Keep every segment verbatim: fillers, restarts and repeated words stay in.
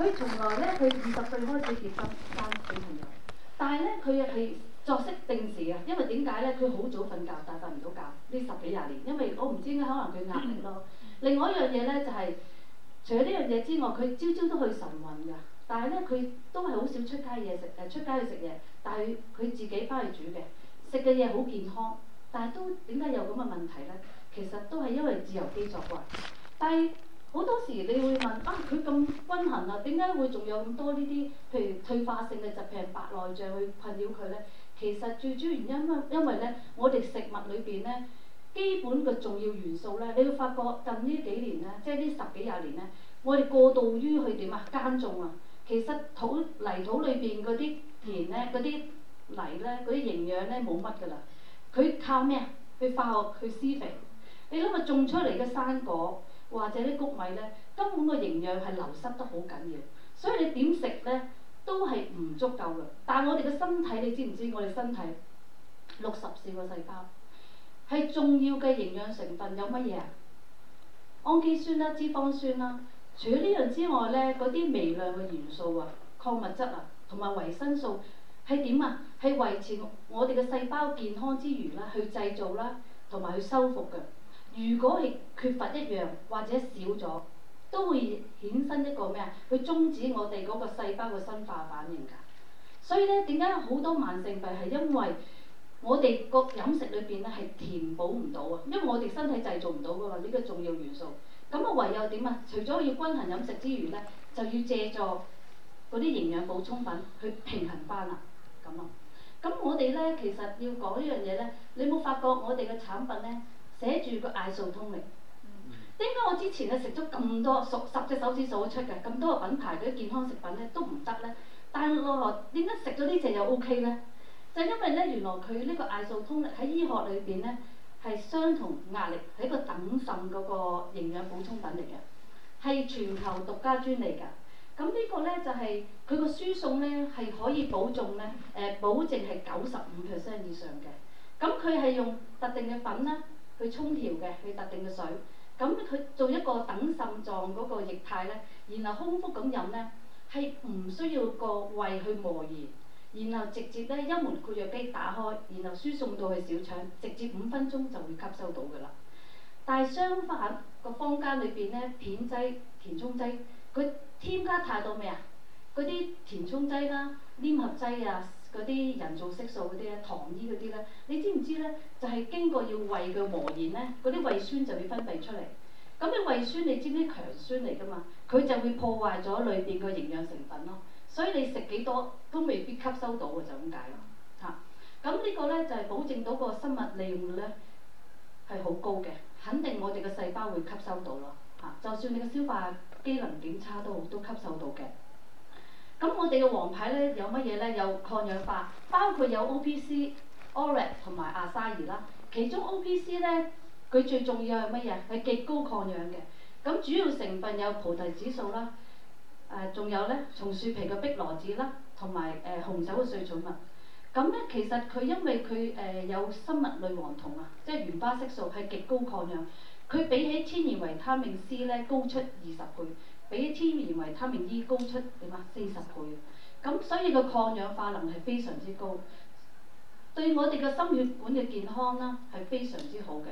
佢從來咧，佢二十歲開始結婚生小朋友，但係咧佢係作息定時啊，因為點解咧？佢好早瞓覺，但係瞓唔到覺呢十幾廿年，因為我唔知點解，可能佢壓力咯。另外一樣嘢咧就係、是，除咗呢樣嘢之外，佢朝朝都去晨運㗎，但係咧佢都係好少出街嘢食，誒出街去食嘢，但係佢自己翻去煮嘅，食嘅嘢好健康，但係都點解有咁嘅問題咧？其實都係因為自由基作怪，但係好多時你會問啊，佢咁均衡啊，點解會仲有咁多呢啲譬如退化性嘅疾病、白內障去困擾佢咧？其實最主要原因因因為咧，我哋食物裏邊咧，基本嘅重要元素咧，你會發覺近呢幾年咧，即係呢十幾廿年咧，我哋過度於去點啊耕種啊，其實土泥土裏邊嗰啲田咧，嗰啲泥咧，嗰啲營養咧冇乜㗎啦，佢靠咩啊？去化學去施肥。你諗下種出嚟嘅生果或者啲谷米咧，根本個營養係流失得好緊要，所以你點食咧都係唔足夠嘅。但係我哋嘅身體，你知唔知我哋身體六十四個細胞係重要嘅營養成分有乜嘢啊？氨基酸啦、脂肪酸啦。除咗呢樣之外咧，嗰啲微量嘅元素啊、礦物質啊同埋維生素係點啊？係維持我哋嘅細胞健康之餘啦，去製造啦同埋去修復嘅。如果係缺乏一樣或者少咗，都會衍生一個咩啊？去終止我哋嗰個細胞嘅生化反應㗎。所以咧，點解好多慢性病係因為我哋個飲食裏邊咧係填補唔到啊？因為我哋身體製造唔到㗎嘛，呢個重要元素。咁啊，唯有點啊？除咗要均衡飲食之餘咧，就要借助嗰啲營養補充品去平衡翻啦。咁啊，咁我哋咧其實要講呢樣嘢咧，你有冇發覺我哋嘅產品咧？寫住個艾素通靈，點解我之前咧食咗咁多數十隻手指數得出嘅咁多個品牌嗰啲健康食品咧都唔得咧？但係我話點解食咗呢隻又 O K 咧？就因為咧原來佢呢個艾素通靈喺醫學裏邊咧係相同壓力，係一個等滲嗰個營養補充品嚟嘅，係全球獨家專利㗎。咁呢個咧就係佢個輸送咧係可以保重咧，誒、呃、保證係九十五 percent 以上嘅。咁佢係用特定嘅粉啦。去沖調嘅，去特定嘅水，咁佢做一個等滲狀嗰個液態咧，然後空腹咁飲咧，係唔需要個胃去磨鹽，然後直接咧幽門括約肌打開，然後輸送到去小腸，直接五分鐘就會吸收到㗎啦。但係相反，個坊間裏邊咧片劑、填充劑，佢添加太多咩啊？嗰啲填充劑啦、黏合劑啊。嗰啲人造色素嗰啲咧、糖衣嗰啲咧，你知唔知咧？就係、是、經過要胃嘅磨研咧，嗰啲胃酸就會分泌出嚟。咁你胃酸你知唔知強酸嚟㗎嘛？佢就會破壞咗裏邊個營養成分咯。所以你食幾多都未必吸收到嘅，就咁解咯。嚇、啊，咁呢個咧就係、是、保證到個生物利用率咧係好高嘅，肯定我哋嘅細胞會吸收到咯。嚇、啊，就算你嘅消化機能點差都好，都吸收到嘅。咁我哋嘅王牌咧有乜嘢咧？有抗氧化，包括有 O P C、O R A C 同埋阿沙爾啦。其中 O P C 咧，佢最重要係乜嘢？係極高抗氧嘅。咁主要成分有菩提子素啦，誒、呃、仲有咧松樹皮嘅碧螺子啦，同埋誒紅酒嘅萃取物。咁咧其實佢因為佢誒、呃、有生物類黃酮啊，即係原巴色素係極高抗氧，佢比起天然維他命 C 咧高出二十倍。比天然維他命 E 高出點啊四十倍，咁所以個抗氧化能係非常之高，對我哋嘅心血管嘅健康啦係非常之好嘅。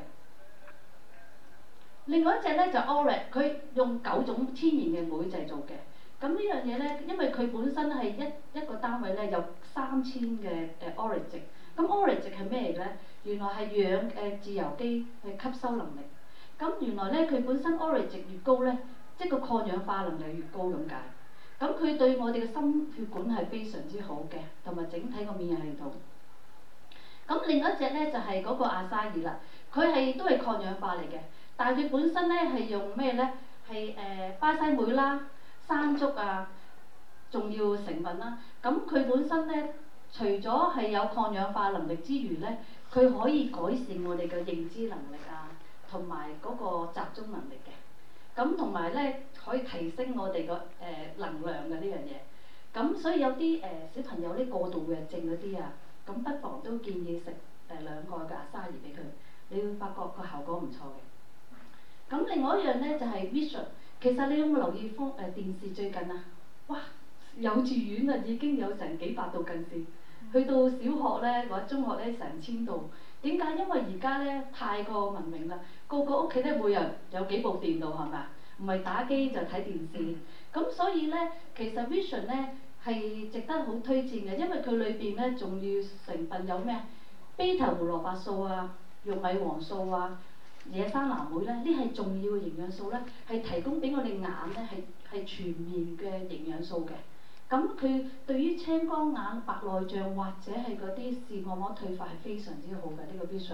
另外一隻咧就 O R A C， 佢用九種天然嘅酶製造嘅，咁呢樣嘢咧，因為佢本身係一一個單位咧有三千嘅誒 O R A C 值，咁 O R A C 值係咩嚟咧？原來係氧誒自由基嘅吸收能力，咁原來咧佢本身 O R A C 值越高咧。即係個抗氧化能力越高咁解，咁佢對我哋嘅心血管係非常之好嘅，同埋整體個免疫系統。咁另一隻咧就係、是、嗰個阿沙爾啦，佢係都係抗氧化嚟嘅，但係佢本身咧係用咩咧？係誒、呃、巴西莓啦、山竹啊，重要成分啦。咁佢本身咧，除咗係有抗氧化能力之餘咧，佢可以改善我哋嘅認知能力啊，同埋嗰個集中能力嘅。咁同埋咧可以提升我哋個誒能量嘅呢樣嘢，咁所以有啲誒、呃、小朋友呢過度活躍症嗰啲啊，咁不妨都建議食誒、呃、兩個嘅阿沙爾俾佢，你會發覺個效果唔錯嘅。咁另外一樣咧就係、是、Vision， 其實你有冇留意風誒、呃、電視最近啊？ 哇！幼稚園啊已經有成幾百度近視，去到小學咧或者中學咧成千度。點解？因為而家咧太過文明啦，個個屋企咧每人有幾部電腦係咪啊？唔係打機就睇電視。咁所以咧，其實 Vision 咧係值得好推薦嘅，因為佢裏邊咧仲要成分有咩 beta 胡蘿蔔素啊、玉米黃素啊、野生藍莓咧，呢係重要嘅營養素咧，係提供俾我哋眼咧係係全面嘅營養素嘅。咁佢對於青光眼、白內障或者係嗰啲視網膜退化係非常之好嘅呢、這個 Vision。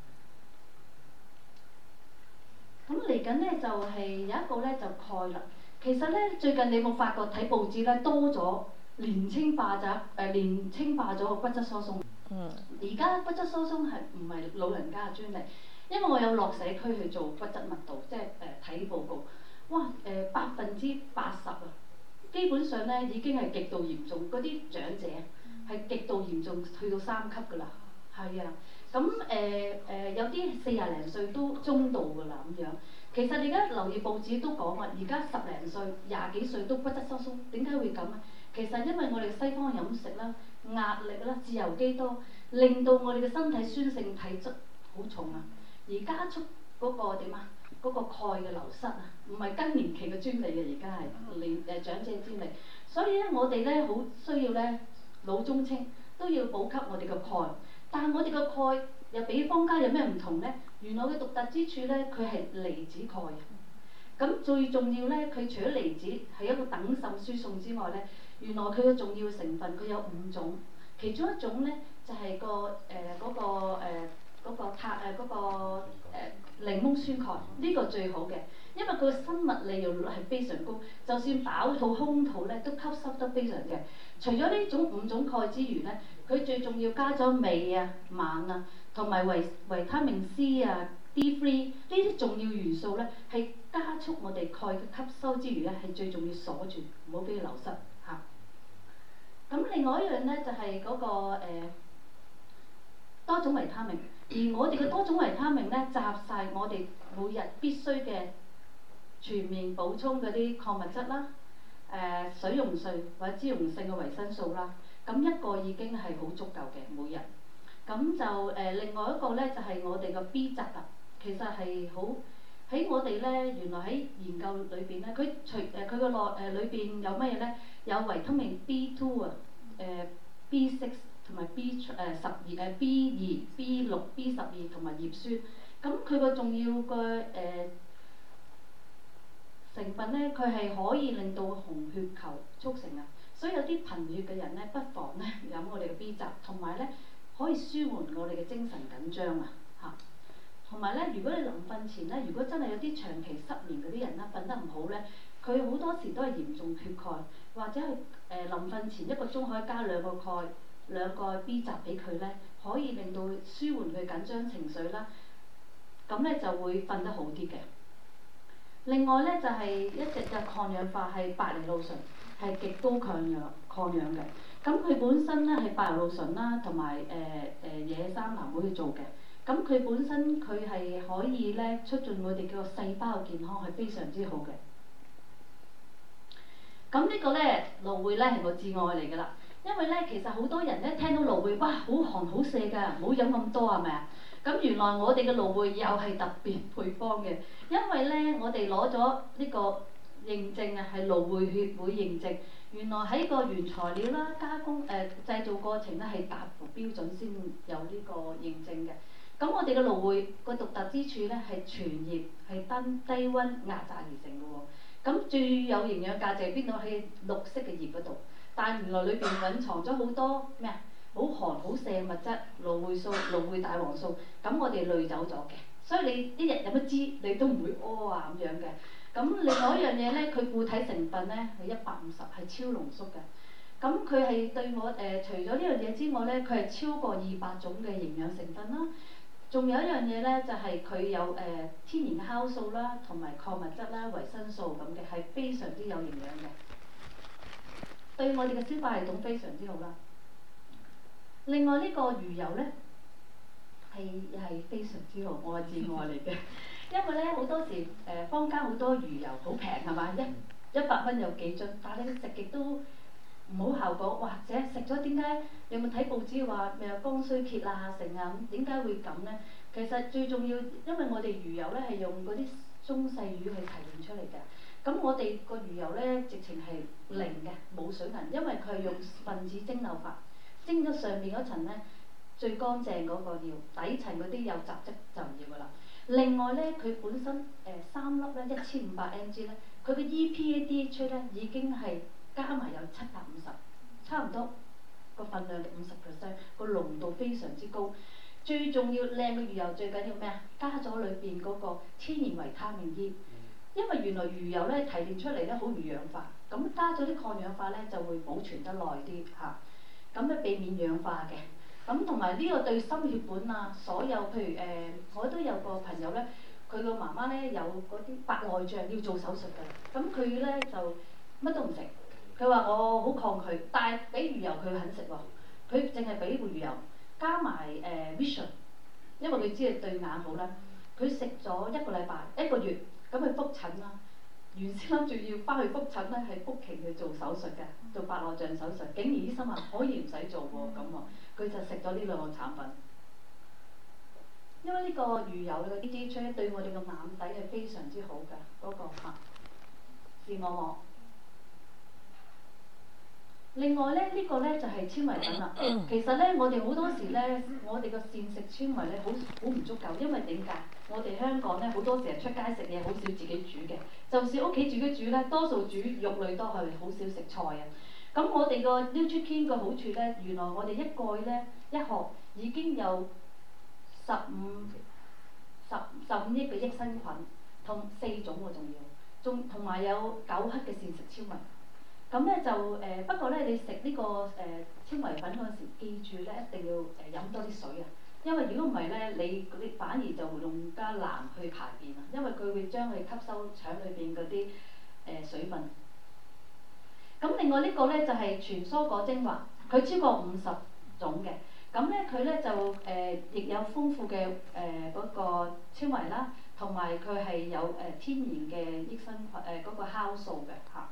咁嚟緊咧就係、是、有一個咧就鈣啦。其實咧最近你有冇發覺睇報紙咧多咗年青化咗誒、呃、年青化咗個骨質疏鬆。嗯。而家骨質疏鬆係唔係老人家嘅專利？因為我有落社區去做骨質密度，即係誒睇報告。哇！誒百分之八十啊！基本上咧已經係極度嚴重，嗰啲長者係極度嚴重，去到三級㗎啦。係啊，咁誒誒有啲四廿零歲都中度㗎啦咁樣。其實你而家留意報紙都講話，而家十零歲、廿幾歲都骨質疏鬆，點解會咁啊？其實因為我哋西方飲食啦、壓力啦、自由基多，令到我哋嘅身體酸性體質好重啊，而加速嗰個點啊？嗰個鈣嘅流失啊，唔係更年期嘅專利嘅，而家係年誒長者專利。所以咧，我哋咧好需要咧老中青都要補給我哋嘅鈣。但係我哋嘅鈣又比坊間有咩唔同咧？原來嘅獨特之處咧，佢係離子鈣啊。咁最重要咧，佢除咗離子係一個等滲輸送之外咧，原來佢嘅重要成分佢有五種，其中一種咧就係、是、個誒嗰、呃那個誒嗰、呃那個塔誒嗰個誒檸檬酸鈣，呢、這個最好嘅，因為佢嘅生物利用率係非常高，就算飽肚空肚咧都吸收得非常嘅。除咗呢種五種鈣之餘咧，佢最重要加咗鎂啊、錳啊，同埋維維他命 C 啊、D 三呢啲重要元素咧，係加速我哋鈣嘅吸收之餘咧，係最重要鎖住，唔好俾佢流失嚇。咁、啊、另外一樣咧就係、是、嗰、那個、呃、多種維他命，而我哋嘅多種維他命咧集晒我哋每日必須嘅全面補充嗰啲礦物質啦。誒、呃、水溶性或者脂溶性嘅維生素啦，咁一個已經係好足夠嘅每日。咁就誒、呃、另外一個咧就係、是、我哋嘅 B 族啦，其實係好喺我哋咧原來喺研究裏邊咧，佢除誒佢個內誒裏邊有乜嘢咧？有維他命 B two 啊、呃，誒 B six 同埋 B 誒十二誒 B 二、B 六、B 十二同埋葉酸。咁佢個重要嘅誒。呃成分咧，佢係可以令到紅血球促成啊，所以有啲貧血嘅人咧，不妨咧飲我哋嘅 B 族，同埋咧可以舒緩我哋嘅精神緊張啊嚇。同埋咧，如果你臨瞓前咧，如果真係有啲長期失眠嗰啲人啦，瞓得唔好咧，佢好多時都係嚴重缺鈣，或者係誒、呃、臨瞓前一個鐘可以加兩個鈣、兩個 B 族俾佢咧，可以令到舒緩佢緊張情緒啦，咁咧就會瞓得好啲嘅。另外咧就係、是、一隻嘅抗氧化係百利露醇，係極高抗氧抗氧嘅。咁佢本身咧係百利露醇啦，同埋誒誒野生藍莓去做嘅。咁佢本身佢係可以咧促進我哋嘅細胞嘅健康，係非常之好嘅。咁呢個咧蘆薈咧係我至愛嚟㗎啦，因為咧其實好多人咧聽到蘆薈，哇好寒好瀉㗎，唔好飲咁多係咪啊？咁原來我哋嘅蘆薈又係特別配方嘅，因為咧我哋攞咗呢個認證啊，係蘆薈協會認證。原來喺個原材料啦、加工誒、呃、製造過程咧係達乎標準先有呢個認證嘅。咁我哋嘅蘆薈個獨特之處咧係全葉係低低溫壓榨而成嘅喎。咁最有營養價值係邊度？喺綠色嘅葉嗰度，但係原來裏邊隱藏咗好多咩啊？好寒好瀉嘅物質，蘆薈素、蘆薈大黃素，咁我哋濾走咗嘅，所以你一日飲一支，你都唔會屙啊咁樣嘅。咁另外一樣嘢咧，佢固體成分咧係一百五十，係超濃縮嘅。咁佢係對我誒、呃，除咗呢樣嘢之外咧，佢係超過二百種嘅營養成分啦。仲有一樣嘢咧，就係、是、佢有誒、呃、天然酵素啦，同埋礦物質啦、維生素咁嘅，係非常之有營養嘅，對我哋嘅消化系統非常之好啦。另外呢個魚油咧係係非常之好，我嘅至愛嚟嘅，因為咧好多時誒、呃、坊間好多魚油好平係嘛，一一百蚊有幾樽，但係你食極都唔好效果，或者食咗點解？你有冇睇報紙話咩肝衰竭啊成啊咁？點解會咁咧？其實最重要，因為我哋魚油咧係用嗰啲中細魚去提煉出嚟嘅。咁我哋個魚油咧直情係零嘅，冇水銀，因為佢係用分子蒸餾法，蒸咗上面嗰層咧最乾淨嗰個要，底層嗰啲有雜質就唔要噶啦。另外咧，佢本身誒、呃、三粒咧一千五百 mg 咧，佢嘅 E P A D H 咧已經係加埋有七百五十，差唔多個份量嘅五十 percent，個濃度非常之高。最重要靚嘅魚油最緊要咩啊？加咗裏邊嗰個天然維他命 E， 因為原來魚油咧提煉出嚟咧好易氧化，咁加咗啲抗氧化咧就會保存得耐啲嚇，咁、啊、咧避免氧化嘅。咁同埋呢個對心血管啊，所有譬如誒、呃，我都有個朋友咧，佢個媽媽咧有嗰啲白內障要做手術㗎，咁佢咧就乜都唔食，佢話我好抗拒，但係俾魚油佢肯食喎，佢淨係俾個魚油加埋誒、呃、Vision， 因為佢知係對眼好啦，佢食咗一個禮拜一個月，咁去覆診啦。原先諗住要翻去覆診咧，係 booking 去做手術嘅，做白內障手術。竟然醫生話可以唔使做喎，咁喎，佢就食咗呢兩個產品。因為呢個魚油嘅 D H A 對我哋個眼底係非常之好嘅，嗰、那個嚇視網膜。另外咧，這個、呢個咧就係、是、纖維品啦。其實咧，我哋好多時咧，我哋個膳食纖維咧好好唔足夠，因為點解？我哋香港咧好多時係出街食嘢，好少自己煮嘅。就算屋企自己煮咧，多數煮肉類多，係好少食菜啊。咁我哋個 Nutrikin 嘅好處咧，原來我哋一蓋咧一盒已經有十五十十五億嘅益生菌，同四種喎仲要，仲同埋有九克嘅膳食纖維。咁咧就誒、呃，不過咧你食呢、這個誒、呃、纖維品嗰陣時，記住咧一定要誒飲、呃、多啲水啊，因為如果唔係咧，你嗰啲反而就會更加難去排便啊，因為佢會將佢吸收腸裏邊嗰啲誒水分。咁另外個呢個咧就係、是、全蔬果精華，佢超過五十種嘅，咁咧佢咧就誒亦、呃、有豐富嘅誒嗰個纖維啦，同埋佢係有誒、呃、天然嘅益生菌誒嗰個酵素嘅嚇。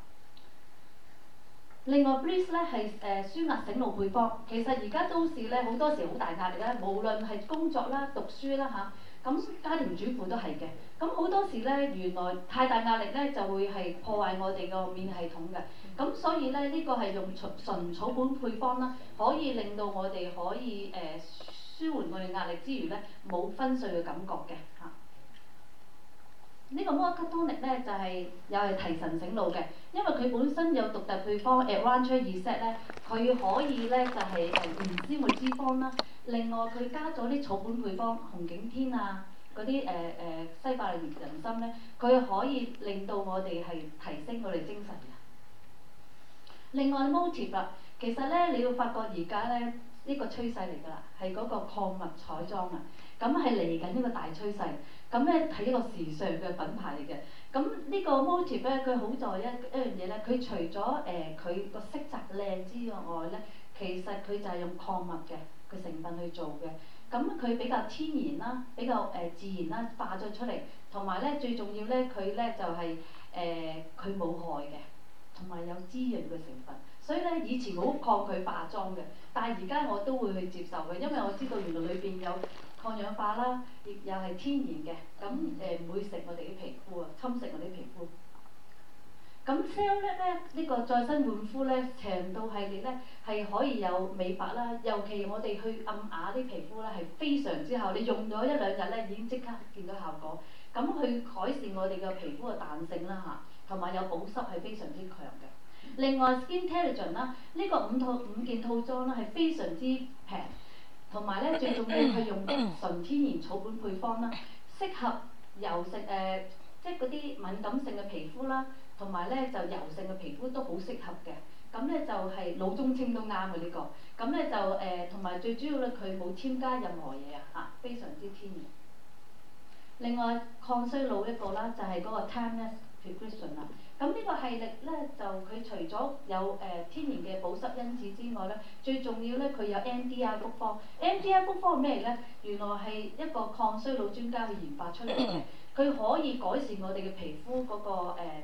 另外 Bliss 咧係誒舒壓醒腦配方，其實而家都市咧好多時好大壓力咧，無論係工作啦、讀書啦嚇，咁、啊、家庭主婦都係嘅。咁好多時咧，原來太大壓力咧就會係破壞我哋個免疫系統嘅。咁所以咧，呢、這個係用純純草本配方啦，可以令到我哋可以誒、呃、舒緩我哋壓力之餘咧，冇昏睡嘅感覺嘅嚇。啊個呢個摩卡通力咧就係、是、又係提神醒腦嘅，因為佢本身有獨特配方 Advantage Reset 咧，佢可以咧就係誒唔滋活脂肪啦。另外佢加咗啲草本配方紅景天啊，嗰啲誒誒西伯利人參咧，佢可以令到我哋係提升我哋精神嘅。另外 Motive 啦，其實咧你要發覺而家咧呢、這個趨勢嚟㗎啦，係嗰個礦物彩妝啊，咁係嚟緊呢個大趨勢。咁咧係一個時尚嘅品牌嚟嘅，咁呢個 Motive 咧佢好在一一樣嘢咧，佢除咗誒佢個色澤靚之外咧，其實佢就係用礦物嘅個成分去做嘅，咁佢比較天然啦，比較誒、呃、自然啦，化咗出嚟，同埋咧最重要咧佢咧就係誒佢冇害嘅，同埋有滋潤嘅成分，所以咧以前好抗拒化妝嘅，但係而家我都會去接受嘅，因為我知道原來裏邊有抗氧化啦，亦又係天然嘅，咁誒唔會食我哋啲皮膚啊，侵蝕我哋啲皮膚。咁 Cell 咧咧呢個再生煥膚咧長度系列咧係可以有美白啦，尤其我哋去暗啞啲皮膚咧係非常之好，你用咗一兩日咧已經即刻見到效果。咁去改善我哋嘅皮膚嘅彈性啦嚇，同埋有保濕係非常之強嘅。另外 Skintelligence 啦，呢個五套五件套裝咧係非常之平。同埋咧，最重要係用純天然草本配方啦，適合油性誒、呃，即係嗰啲敏感性嘅皮膚啦，同埋咧就油性嘅皮膚都好適合嘅。咁咧就係、是、老中青都啱嘅呢個。咁咧就誒，同、呃、埋最主要咧，佢冇添加任何嘢啊，嚇，非常之天然。另外抗衰老一個啦，就係、是、嗰個 Timeless Precaution 啦。咁呢個系列咧，就佢除咗有誒、呃、天然嘅保濕因子之外咧，最重要咧佢有 M D R 複方。M D R 複方係咩嚟咧？原來係一個抗衰老專家去研發出嚟嘅，佢可以改善我哋嘅皮膚嗰、那個誒、呃、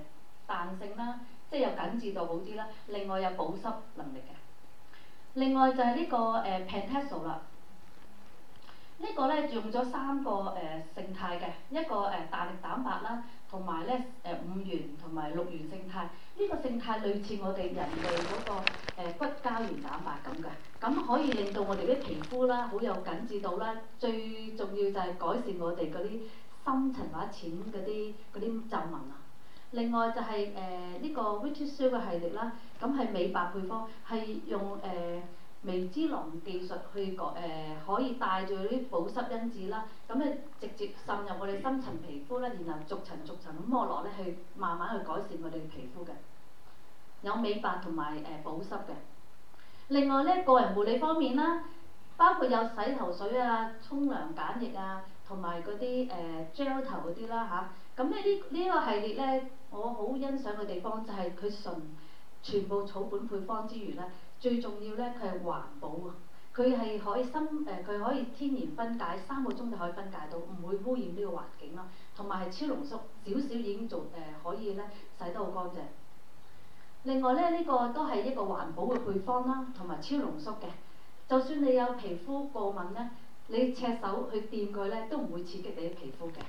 彈性啦，即係有緊緻度好啲啦。另外有保濕能力嘅。另外就係呢、這個誒、呃、Pentexol 啦。呢個咧用咗三個誒胜肽嘅，一個誒大力蛋白啦，同埋咧誒五元同埋六元勝肽。呢、這個勝肽類似我哋人哋嗰、那個、呃、骨膠原蛋白咁嘅，咁可以令到我哋啲皮膚啦好有緊緻度啦。最重要就係改善我哋嗰啲深層或者淺嗰啲嗰啲皺紋啊。另外就係誒呢個 Vitisil 嘅系列啦，咁係美白配方，係用誒。呃微脂囊技術去改誒、呃，可以帶住啲保濕因子啦，咁咧直接滲入我哋深層皮膚啦，然後逐層逐層咁剝落咧，去慢慢去改善我哋嘅皮膚嘅，有美白同埋誒保濕嘅。另外咧，個人護理方面啦，包括有洗頭水啊、沖涼梘液啊，同埋嗰啲誒 gel 頭嗰啲啦吓，咁咧呢呢、這個系列咧，我好欣賞嘅地方就係佢純全部草本配方之餘咧。最重要咧，佢係環保啊！佢係可以深誒，佢、呃、可以天然分解，三個鐘就可以分解到，唔會污染呢個環境咯。同埋係超濃縮，少少已經做誒、呃，可以咧洗得好乾淨。另外咧，呢、這個都係一個環保嘅配方啦，同埋超濃縮嘅。就算你有皮膚過敏咧，你赤手去掂佢咧，都唔會刺激你啲皮膚嘅。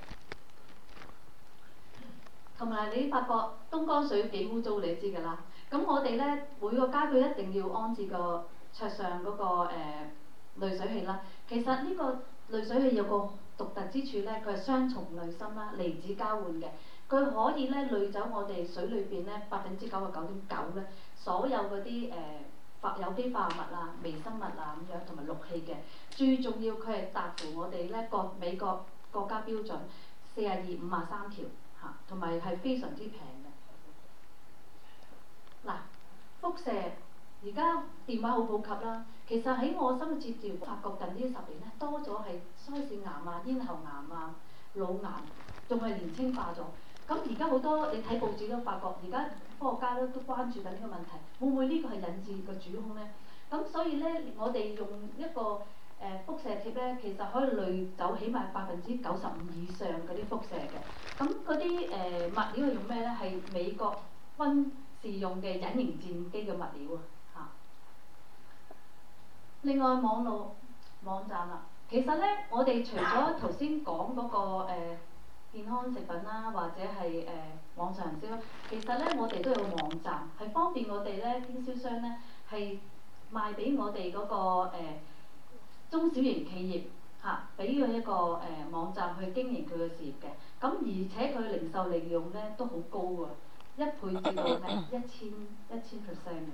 同埋你發覺東江水幾污糟，你都知㗎啦。咁我哋咧每個家具一定要安置個桌上嗰、那個誒、呃、濾水器啦。其實呢個濾水器有個獨特之處咧，佢係雙重濾芯啦，離子交換嘅。佢可以咧濾走我哋水裏邊咧百分之九十九點九咧所有嗰啲誒化有機化合物啊、微生物啊咁樣，同埋氯氣嘅。最重要佢係達乎我哋咧國美國國家標準四廿二五廿三條嚇，同埋係非常之平。嗱，輻射而家電話好普及啦。其實喺我深切治療發覺近呢十年咧，多咗係腮腺癌啊、咽喉癌啊、腦癌，仲係年輕化咗。咁而家好多你睇報紙都發覺，而家科學家都都關注緊呢個問題，會唔會呢個係引致個主兇咧？咁所以咧，我哋用一個誒、呃、輻射貼咧，其實可以濾走起碼百分之九十五以上嗰啲輻射嘅。咁嗰啲誒物料係用咩咧？係美國軍是用嘅隱形戰機嘅物料啊！嚇。另外網絡網站啦，其實咧，我哋除咗頭先講嗰個、呃、健康食品啦，或者係誒、呃、網上營銷啦，其實咧我哋都有個網站，係方便我哋咧經銷商咧係賣俾我哋嗰、那個、呃、中小型企業嚇，俾、啊、佢一個誒、呃、網站去經營佢嘅事業嘅。咁而且佢零售利用咧都好高喎。一倍至到係一千一千 percent 嘅。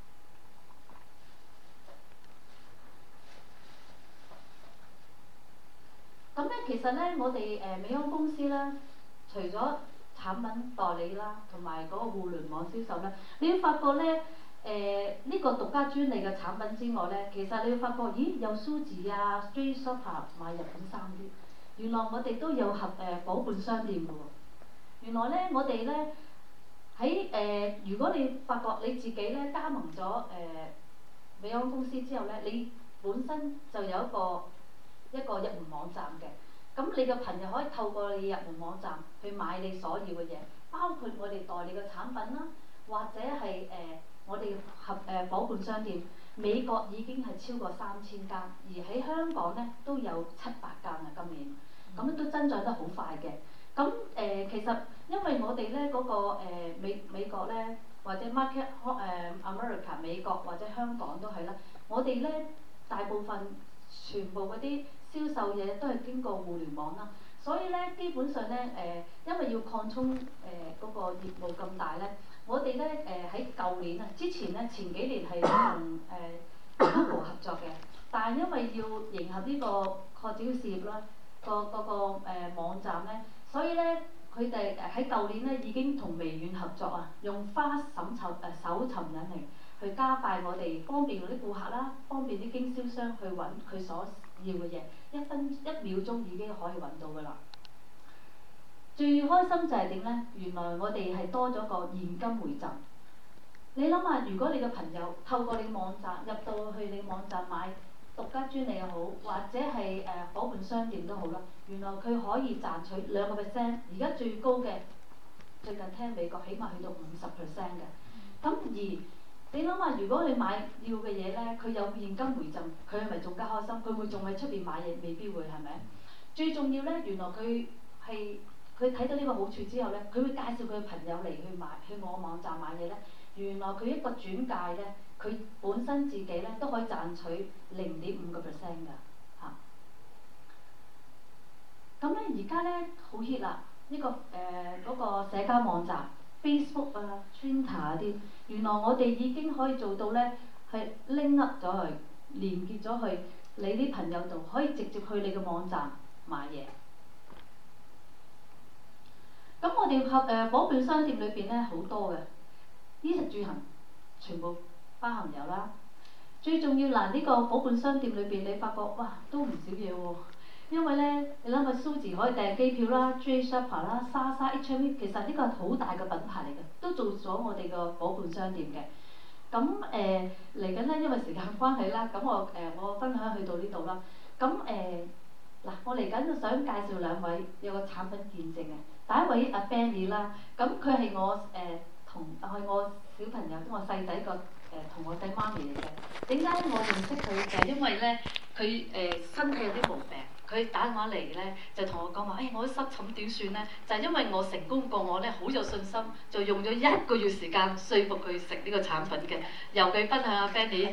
咁咧，其實咧，我哋誒、呃、美安公司咧，除咗產品代理啦，同埋嗰個互聯網銷售咧，你會發覺咧，誒、呃、呢、這個獨家專利嘅產品之外咧，其實你會發覺，咦，有 Suzy 啊 Street Shopper 買日本衫啲，原來我哋都有合誒夥伴商店嘅喎。原來咧，我哋咧。喺誒、呃，如果你發覺你自己咧加盟咗誒、呃、美安公司之後咧，你本身就有一個一個入門網站嘅，咁你嘅朋友可以透過你入門網站去買你所要嘅嘢，包括我哋代理嘅產品啦，或者係誒、呃、我哋合誒、呃、夥伴商店，美國已經係超過三千間，而喺香港咧都有七百間啦，今年，咁都增長得好快嘅。咁誒、呃、其實因為我哋咧嗰個、呃、美美國咧或者 market 誒、呃、America 美國或者香港都係啦，我哋咧大部分全部嗰啲銷售嘢都係經過互聯網啦，所以咧基本上咧誒、呃、因為要擴充誒嗰、呃嗰個業務咁大咧，我哋咧誒喺舊年啊之前咧前幾年係同誒 Google 合作嘅，但係因為要迎合呢個擴展事業啦，個嗰個誒、呃、網站咧。所以咧，佢哋誒喺舊年咧已經同微軟合作啊，用花審尋誒搜尋引擎去加快我哋方便嗰啲顧客啦，方便啲經銷商去揾佢所要嘅嘢，一分一秒鐘已經可以揾到㗎啦。最開心就係點咧？原來我哋係多咗個現金回贈。你諗下，如果你嘅朋友透過你網站入到去你網站買獨家專利又好，或者係誒夥伴商店都好啦，原來佢可以賺取兩個 percent，而家最高嘅最近聽美國起碼去到五十 percent 嘅。咁而你諗下，如果你買要嘅嘢咧，佢有現金回贈，佢係咪仲加開心？佢會仲喺出邊買嘢？未必會，係咪？最重要咧，原來佢係佢睇到呢個好處之後咧，佢會介紹佢嘅朋友嚟去買去我網站買嘢咧。原來佢一個轉介咧，佢本身自己咧都可以賺取零點五個 percent 㗎嚇。咁咧而家咧好 hit 啦，呢、這個誒嗰、呃那個社交網站 Facebook 啊、Twitter 嗰啲，原來我哋已經可以做到咧，係拎 up 咗去，連結咗去你啲朋友度，可以直接去你嘅網站買嘢。咁我哋合誒夥伴商店裏邊咧好多嘅，衣食住行全部包含有啦。最重要嗱，呢、這個夥伴商店裏邊你發覺哇都唔少嘢喎，因為咧你諗下 Suzy 可以訂機票啦 ，J Shopper 啦，莎莎 H M V， 其實呢個係好大嘅品牌嚟嘅，都做咗我哋個夥伴商店嘅。咁誒嚟緊咧，因為時間關係啦，咁我誒、呃、我分享去到呢度啦。咁誒嗱，我嚟緊就想介紹兩位有個產品見證嘅。第一位阿 Benny 啦，咁佢係我誒、呃、同係我小朋友，我細仔個誒同我細媽咪嚟嘅。點解我認識佢？就係、是、因為咧，佢誒、呃、身體有啲毛病，佢打電話嚟咧就同我講話，誒、哎、我啲濕疹點算咧？就係、是、因為我成功過我咧，好有信心，就用咗一個月時間說服佢食呢個產品嘅。由佢分享阿 Benny。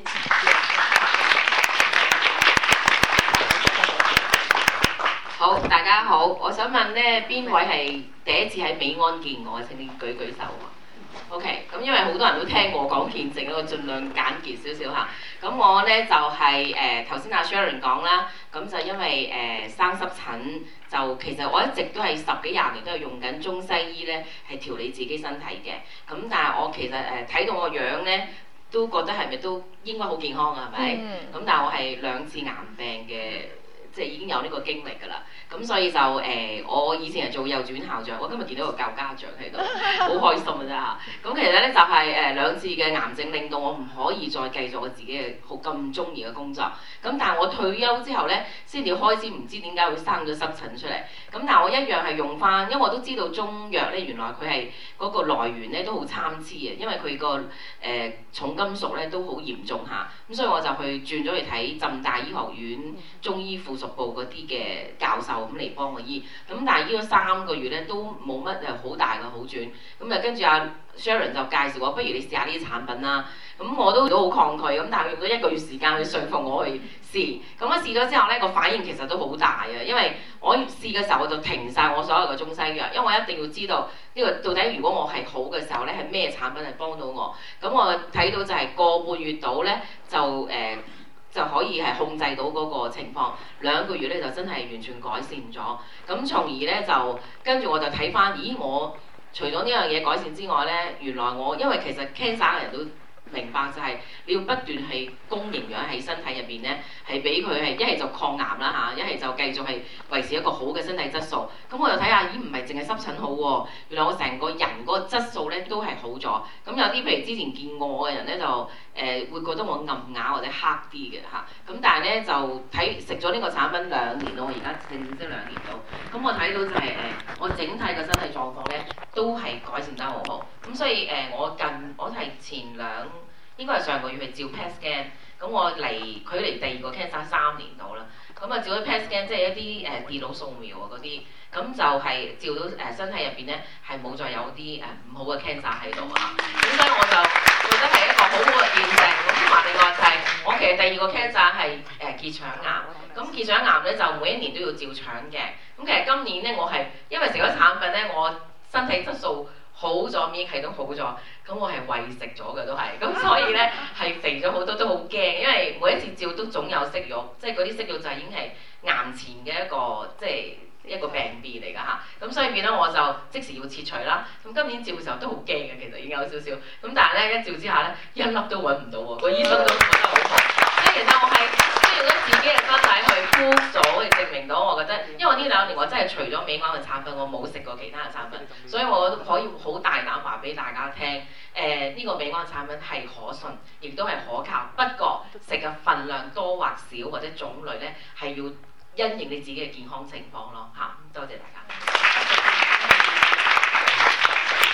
好，大家好，我想問咧，邊位係第一次喺美安見我？請你舉舉手啊。OK，咁因為好多人都聽我講見證，我盡量簡潔少少嚇。咁我咧就係誒頭先阿 Sharon 講啦，咁就因為誒、呃、生濕疹，就其實我一直都係十幾廿年都係用緊中西醫咧，係調理自己身體嘅。咁但係我其實誒睇、呃、到我樣咧，都覺得係咪都應該好健康啊？係咪？咁、嗯、但係我係兩次癌病嘅。即係已經有呢個經歷㗎啦，咁所以就誒、呃，我以前係做幼稚園校長，我今日見到個教家長喺度，好開心㗎啫嚇。咁其實咧就係、是、誒、呃、兩次嘅癌症令到我唔可以再繼續我自己嘅好咁中意嘅工作。咁但係我退休之後咧，先至開始唔知點解會生咗濕疹出嚟。咁但係我一樣係用翻，因為我都知道中藥咧原來佢係嗰個來源咧都好參差嘅，因為佢個誒重金屬咧都好嚴重嚇。咁所以我就去轉咗去睇浸大醫學院中醫附屬部嗰啲嘅教授咁嚟幫我醫，咁但係醫咗三個月咧都冇乜誒好大嘅好轉，咁啊跟住阿 Sharon 就介紹我，不如你試下呢啲產品啦。咁我都都好抗拒，咁但係用咗一個月時間去說服我去試，咁我試咗之後咧個反應其實都好大啊，因為我試嘅時候我就停晒我所有嘅中西藥，因為我一定要知道呢個到底如果我係好嘅時候咧係咩產品係幫到我，咁我睇到就係個半月到咧就誒。呃就可以係控制到嗰個情況，兩個月咧就真係完全改善咗。咁從而咧就跟住我就睇翻，咦我除咗呢樣嘢改善之外咧，原來我因為其實 cancer 嘅人都明白就係你要不斷係供營養喺身體入邊咧，係俾佢係一係就抗癌啦嚇，一係就繼續係維持一個好嘅身體質素。咁我就睇下，咦唔係淨係濕疹好喎，原來我成個人嗰個質素咧都係好咗。咁有啲譬如之前見過我嘅人咧就誒、呃、會覺得我暗啞或者黑啲嘅嚇。咁但係咧就睇食咗呢個產品兩年咯，我而家正式兩年到。咁我睇到就係、是、誒、呃、我整體嘅身體狀況咧都係改善得好好。咁所以誒、呃、我近我係前兩應該係上個月去照 P E T scan， 咁我嚟佢嚟第二個 cancer 三年到啦，咁啊照咗 P E T scan 即係一啲誒、呃、電腦掃描啊嗰啲，咁就係照到誒、呃、身體入邊咧係冇再有啲誒唔好嘅 cancer 喺度啊，咁所以我就覺得係一個好好嘅見證。咁同埋另外就係我其實第二個 cancer 係誒結腸癌，咁結腸癌咧就每一年都要照腸嘅，咁其實今年咧我係因為食咗產品咧，我身體質素好咗，免疫系統好咗，咁我係餵食咗嘅都係，咁所以咧係肥咗好多，都好驚，因為每一次照都總有息肉，即係嗰啲息肉就係已經係癌前嘅一個即係一個病變嚟㗎嚇，咁所以變咗我就即時要切除啦。咁今年照嘅時候都好驚嘅，其實已經有少少，咁但係咧一照之下咧一粒都揾唔到喎，個醫生都覺得好好，所以其實我係需要咗自己嘅身體去 prove 咗，去證明到我覺得，因為呢兩年我真係除咗美安嘅產品，我冇食過其他嘅產品，所以我都可以好大膽話俾大家聽，誒、呃、呢、這個美安產品係可信，亦都係可靠，不過食嘅份量多或少或者種類咧係要因應你自己嘅健康情況咯嚇，多謝大家。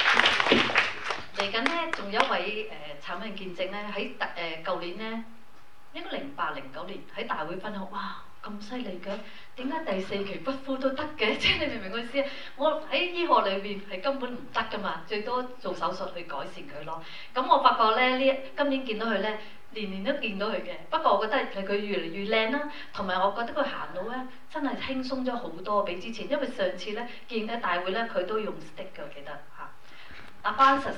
嚟緊咧，仲有一位誒、呃、產品見證咧，喺特誒舊年咧，應該零八零九年喺大會分享，哇咁犀利嘅，點解第四期骨枯都得嘅？即係你明唔明我意思啊？我喺醫學裏邊係根本唔得噶嘛，最多做手術去改善佢咯。咁我發覺咧，呢今年見到佢咧，年年都見到佢嘅。不過我覺得係佢越嚟越靚啦，同埋我覺得佢行路咧真係輕鬆咗好多比之前，因為上次咧見喺大會咧佢都用 stick 嘅，我記得嚇。阿 Francis，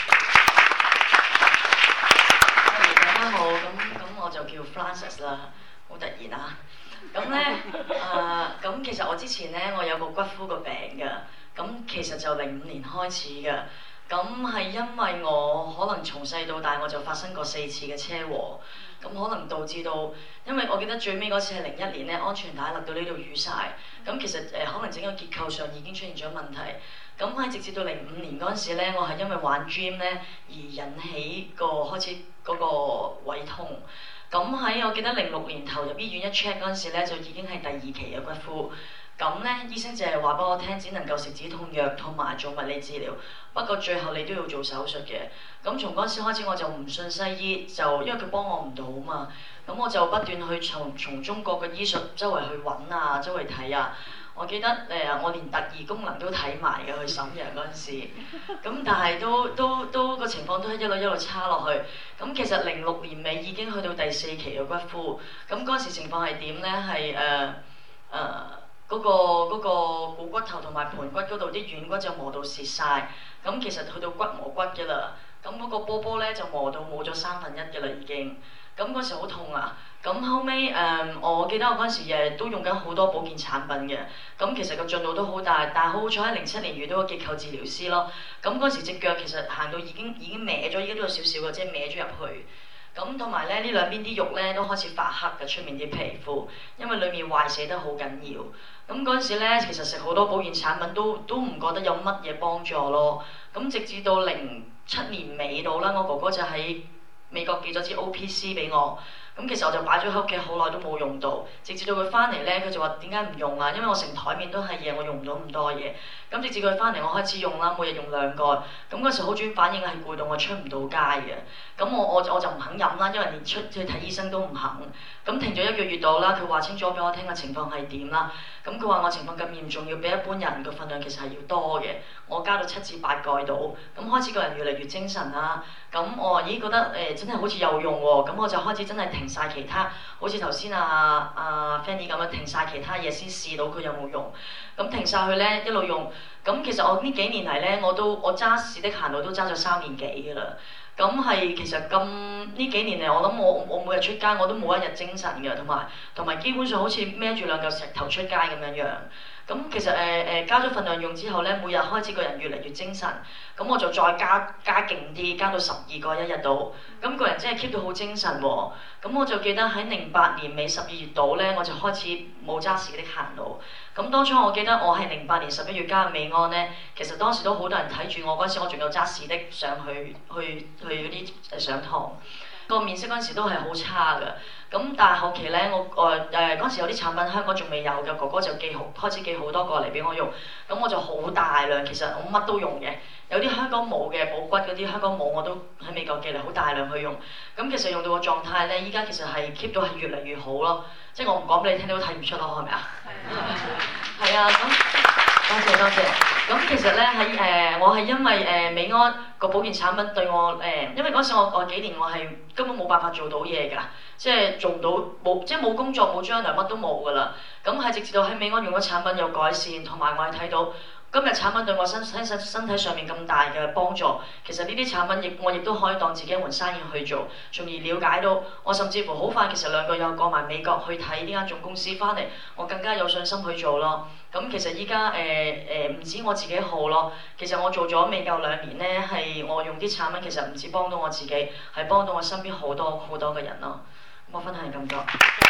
大家好，咁咁我就叫 Francis 啦，好突然啊！咁咧啊，咁、呃、其實我之前咧我有個骨枯個病㗎，咁其實就零五年開始㗎，咁係因為我可能從細到大我就發生過四次嘅車禍，咁可能導致到，因為我記得最尾嗰次係零一年咧，安全帶勒到呢度瘀晒，咁其實誒、呃、可能整個結構上已經出現咗問題。咁喺直至到零五年嗰陣時咧，我係因為玩 gym 咧而引起個開始嗰個胃痛。咁喺我記得零六年投入醫院一 check 嗰陣時咧，就已經係第二期嘅骨枯。咁咧醫生就係話俾我聽，只能夠食止痛藥同埋做物理治療。不過最後你都要做手術嘅。咁從嗰陣時開始我就唔信西醫，就因為佢幫我唔到嘛。咁我就不斷去從從中國嘅醫術周圍去揾啊，周圍睇啊。我記得誒、呃，我連特異功能都睇埋嘅，去瀋陽嗰陣時，咁但係都都都個情況都係一路一路差落去。咁其實零六年尾已經去到第四期嘅骨枯，咁嗰陣時情況係點咧？係誒誒嗰個嗰、嗰個股骨頭同埋盤骨嗰度啲軟骨就磨到蝕晒。咁其實去到骨磨骨嘅啦，咁嗰個波波咧就磨到冇咗三分一嘅啦已經。咁嗰時好痛啊！咁後尾誒、嗯，我記得我嗰陣時誒都用緊好多保健產品嘅，咁其實個進度都好大，但係好好彩喺零七年遇到個結構治療師咯。咁嗰時隻腳其實行到已經已經歪咗，依家都有少少嘅，即係歪咗入去。咁同埋咧，呢兩邊啲肉咧都開始發黑嘅，出面啲皮膚，因為裡面壞死得好緊要。咁嗰陣時咧，其實食好多保健產品都都唔覺得有乜嘢幫助咯。咁直至到零七年尾到啦，我哥哥就喺美國寄咗支 O P C 俾我。咁其實我就擺咗喺屋企好耐都冇用到，直至到佢翻嚟咧，佢就話點解唔用啊？因為我成台面都係嘢，我用唔到咁多嘢。咁直至佢翻嚟，我開始用啦，每日用兩個。咁嗰時好轉反應係攰到我出唔到街嘅。咁我我我就唔肯飲啦，因為連出去睇醫生都唔肯。咁停咗一個月度啦，佢話清楚俾我聽嘅情況係點啦。咁佢話我情況咁嚴重，要比一般人嘅份量其實係要多嘅。我加到七至八蓋度，咁開始個人越嚟越精神啦。咁我話咦覺得誒、呃、真係好似有用喎，咁我就開始真係停晒其他，好似頭先阿阿 Fanny 咁樣停晒其他嘢先試到佢有冇用。咁停晒佢咧一路用，咁其實我呢幾年嚟咧我都我揸士的行路都揸咗三年幾㗎啦。咁係其實咁呢幾年嚟，我諗我我每日出街我都冇一日精神嘅，同埋同埋基本上好似孭住兩嚿石頭出街咁樣樣。咁其實誒誒、呃、加咗份量用之後咧，每日開始個人越嚟越精神。咁我就再加加勁啲，加到十二個一日度。咁個人真係 keep 到好精神喎。咁我就記得喺零八年尾十二月度咧，我就開始冇揸士的行路。咁當初我記得我係零八年十一月加入美安咧，其實當時都好多人睇住我嗰陣時，我仲有揸士的上去去去嗰啲誒上堂。個面色嗰陣時都係好差㗎。咁但係後期咧，我誒誒嗰陣時有啲產品香港仲未有嘅，哥哥就寄好開始寄好多過嚟俾我用。咁我就好大量，其實我乜都用嘅。有啲香港冇嘅補骨嗰啲香港冇，我都喺美國寄嚟好大量去用。咁其實用到個狀態咧，依家其實係 keep 到係越嚟越好咯。即係我唔講俾你聽，你都睇唔出咯，係咪啊？係啊，咁多謝多謝。咁其實咧喺誒，我係因為誒、呃、美安個保健產品對我誒、呃，因為嗰時我我幾年我係根本冇辦法做到嘢㗎，即係做唔到冇，即係冇工作冇將來乜都冇㗎啦。咁係直至到喺美安用咗產品有改善，同埋我係睇到今日產品對我身身身體上面咁大嘅幫助，其實呢啲產品亦我亦都可以當自己一門生意去做，從而了解到我甚至乎好快其實兩個有過埋美國去睇呢間總公司翻嚟，我更加有信心去做咯。咁其實依家誒誒唔止我自己好咯，其實我做咗未夠兩年咧，係我用啲產品其實唔止幫到我自己，係幫到我身邊好多好多嘅人咯。咁我分享係咁多。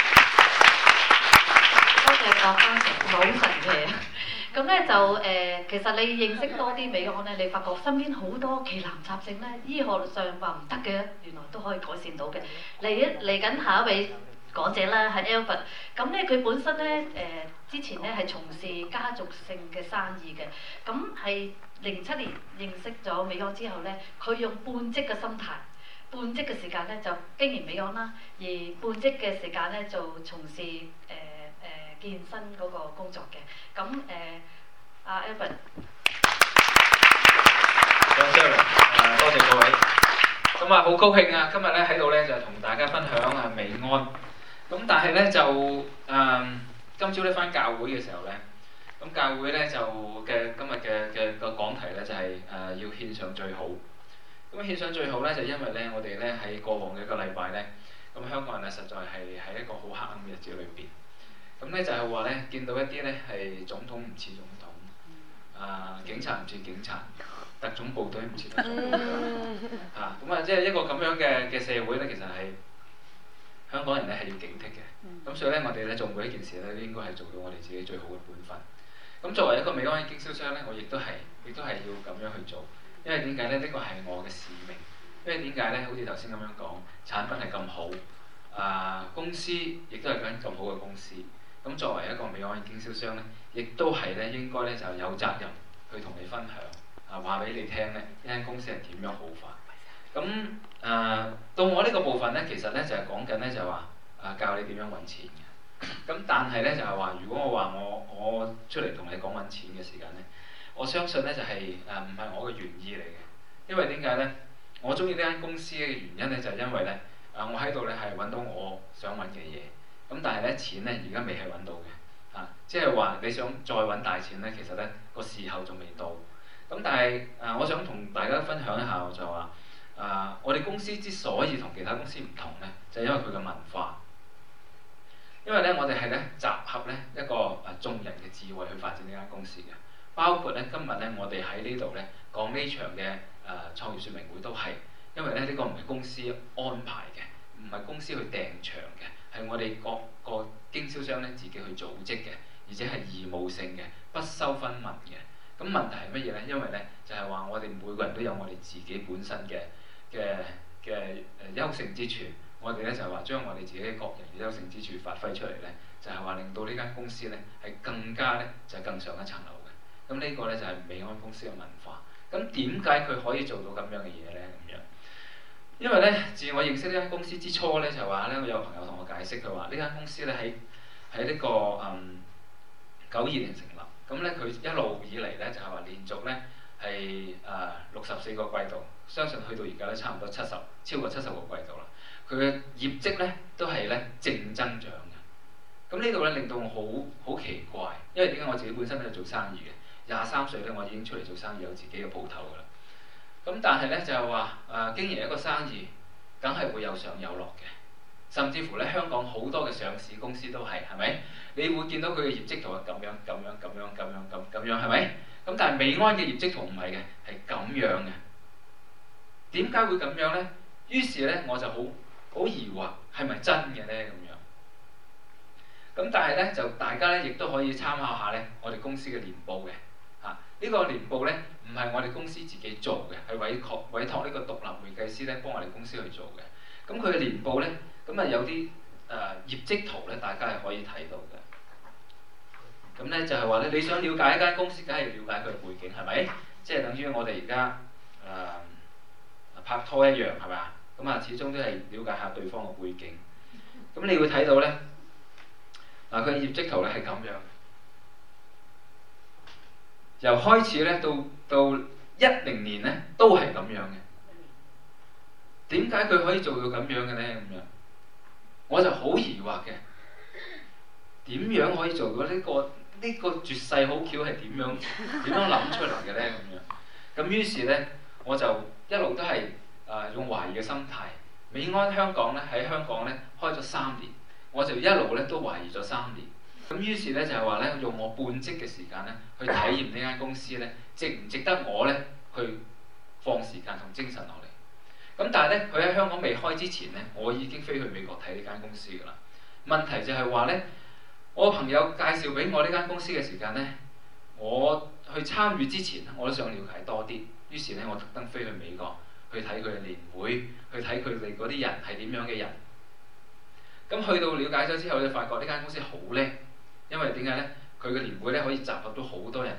多謝阿方成，好神奇啊！咁咧就誒、呃，其實你認識多啲美安咧，你發覺身邊好多奇難雜症咧，醫學上話唔得嘅，原來都可以改善到嘅。嚟嚟緊下一位講者啦，係 Albert。咁咧佢本身咧誒、呃、之前咧係從事家族性嘅生意嘅，咁係零七年認識咗美安之後咧，佢用半職嘅心態，半職嘅時間咧就經營美安啦，而半職嘅時間咧就從事誒誒、呃呃、健身嗰個工作嘅。咁誒，阿、呃、Evan， 多謝誒，多謝各位。咁啊，好高興啊！今日咧喺度咧就同大家分享啊美安。咁但係咧就誒、呃，今朝咧返教會嘅時候咧。咁教會咧就嘅今日嘅嘅個講題咧就係、是、誒、呃、要獻上最好。咁獻上最好咧就因為咧我哋咧喺過往嘅一個禮拜咧，咁香港人咧實在係喺一個好黑暗嘅日子裏邊。咁咧就係話咧見到一啲咧係總統唔似總統，啊、呃、警察唔似警察，特種部隊唔似特種部隊。嚇咁啊，即係一個咁樣嘅嘅社會咧，其實係香港人咧係要警惕嘅。咁所以咧我哋咧做每一件事咧，應該係做到我哋自己最好嘅本分。咁作為一個美安嘅經銷商咧，我亦都係，亦都係要咁樣去做。因為點解咧？呢個係我嘅使命。因為點解咧？好似頭先咁樣講，產品係咁好，啊、呃、公司亦都係間咁好嘅公司。咁作為一個美安嘅經銷商咧，亦都係咧應該咧就有責任去同你分享，啊話俾你聽咧，呢間公司係點樣好法。咁誒、呃、到我呢個部分咧，其實咧就係講緊咧就係話，啊教你點樣揾錢嘅。咁但係咧就係話，如果我話我我出嚟同你講揾錢嘅時間咧，我相信咧就係誒唔係我嘅原意嚟嘅。因為點解咧？我中意呢間公司嘅原因咧就係因為咧，啊我喺度咧係揾到我想揾嘅嘢。咁但係咧錢咧而家未係揾到嘅，啊即係話你想再揾大錢咧，其實咧個時候仲未到。咁但係啊，我想同大家分享一下，就話啊，我哋公司之所以同其他公司唔同咧，就係因為佢嘅文化。因為咧，我哋係咧集合咧一個誒眾人嘅智慧去發展呢間公司嘅，包括咧今日咧我哋喺呢度咧講呢場嘅誒、呃、創業說明會都係，因為咧呢、這個唔係公司安排嘅，唔係公司去訂場嘅，係我哋各個經銷商咧自己去組織嘅，而且係義務性嘅，不收分文嘅。咁問題係乜嘢咧？因為咧就係、是、話我哋每個人都有我哋自己本身嘅嘅嘅誒優勝之處。我哋咧就係話將我哋自己個人嘅優勝之處發揮出嚟咧，就係、是、話令到呢間公司咧係更加咧就係、是、更上一層樓嘅。咁呢個咧就係、是、美安公司嘅文化。咁點解佢可以做到咁樣嘅嘢咧？咁樣，因為咧自我認識呢間公司之初咧，就話咧我有朋友同我解釋，佢話呢間公司咧喺喺呢個嗯九二年成立。咁咧佢一路以嚟咧就係、是、話連續咧係誒六十四個季度，相信去到而家咧差唔多七十超過七十個季度啦。佢嘅業績咧都係咧正增長嘅，咁呢度咧令到我好好奇怪，因為點解我自己本身都係做生意嘅，廿三歲咧我已經出嚟做生意，有自己嘅鋪頭㗎啦。咁但係咧就係話誒經營一個生意，梗係會有上有落嘅，甚至乎咧香港好多嘅上市公司都係，係咪？你會見到佢嘅業績圖係咁樣咁樣咁樣咁樣咁咁樣係咪？咁但係美安嘅業績圖唔係嘅，係咁樣嘅。點解會咁樣咧？於是咧我就好好疑惑係咪真嘅咧咁樣？咁但係咧就大家咧亦都可以參考下咧我哋公司嘅年報嘅嚇。呢、這個年報咧唔係我哋公司自己做嘅，係委託委託呢個獨立會計師咧幫我哋公司去做嘅。咁佢嘅年報咧咁啊有啲誒、呃、業績圖咧，大家係可以睇到嘅。咁咧就係話咧你想了解一間公司，梗係要了解佢嘅背景係咪？即係、就是、等於我哋而家誒拍拖一樣係咪啊？咁啊，始終都係了解下對方嘅背景。咁你會睇到咧，嗱佢嘅業績圖咧係咁樣，由開始咧到到一零年咧都係咁樣嘅。點解佢可以做到咁樣嘅咧？咁樣我就好疑惑嘅。點樣可以做到呢、呢個呢、呢個絕世好橋係點樣點樣諗出嚟嘅咧？咁樣咁於是咧我就一路都係。誒、呃、用懷疑嘅心態，美安香港咧喺香港咧開咗三年，我就一路咧都懷疑咗三年。咁於是咧就係話咧用我半職嘅時間咧去體驗呢間公司咧值唔值得我咧去放時間同精神落嚟。咁但係咧佢喺香港未開之前咧，我已經飛去美國睇呢間公司㗎啦。問題就係話咧，我朋友介紹俾我呢間公司嘅時間咧，我去參與之前我都想了解多啲，於是咧我特登飛去美國。去睇佢嘅年會，去睇佢哋嗰啲人係點樣嘅人。咁去到了解咗之後，你發覺呢間公司好叻，因為點解咧？佢嘅年會咧可以集合到好多人，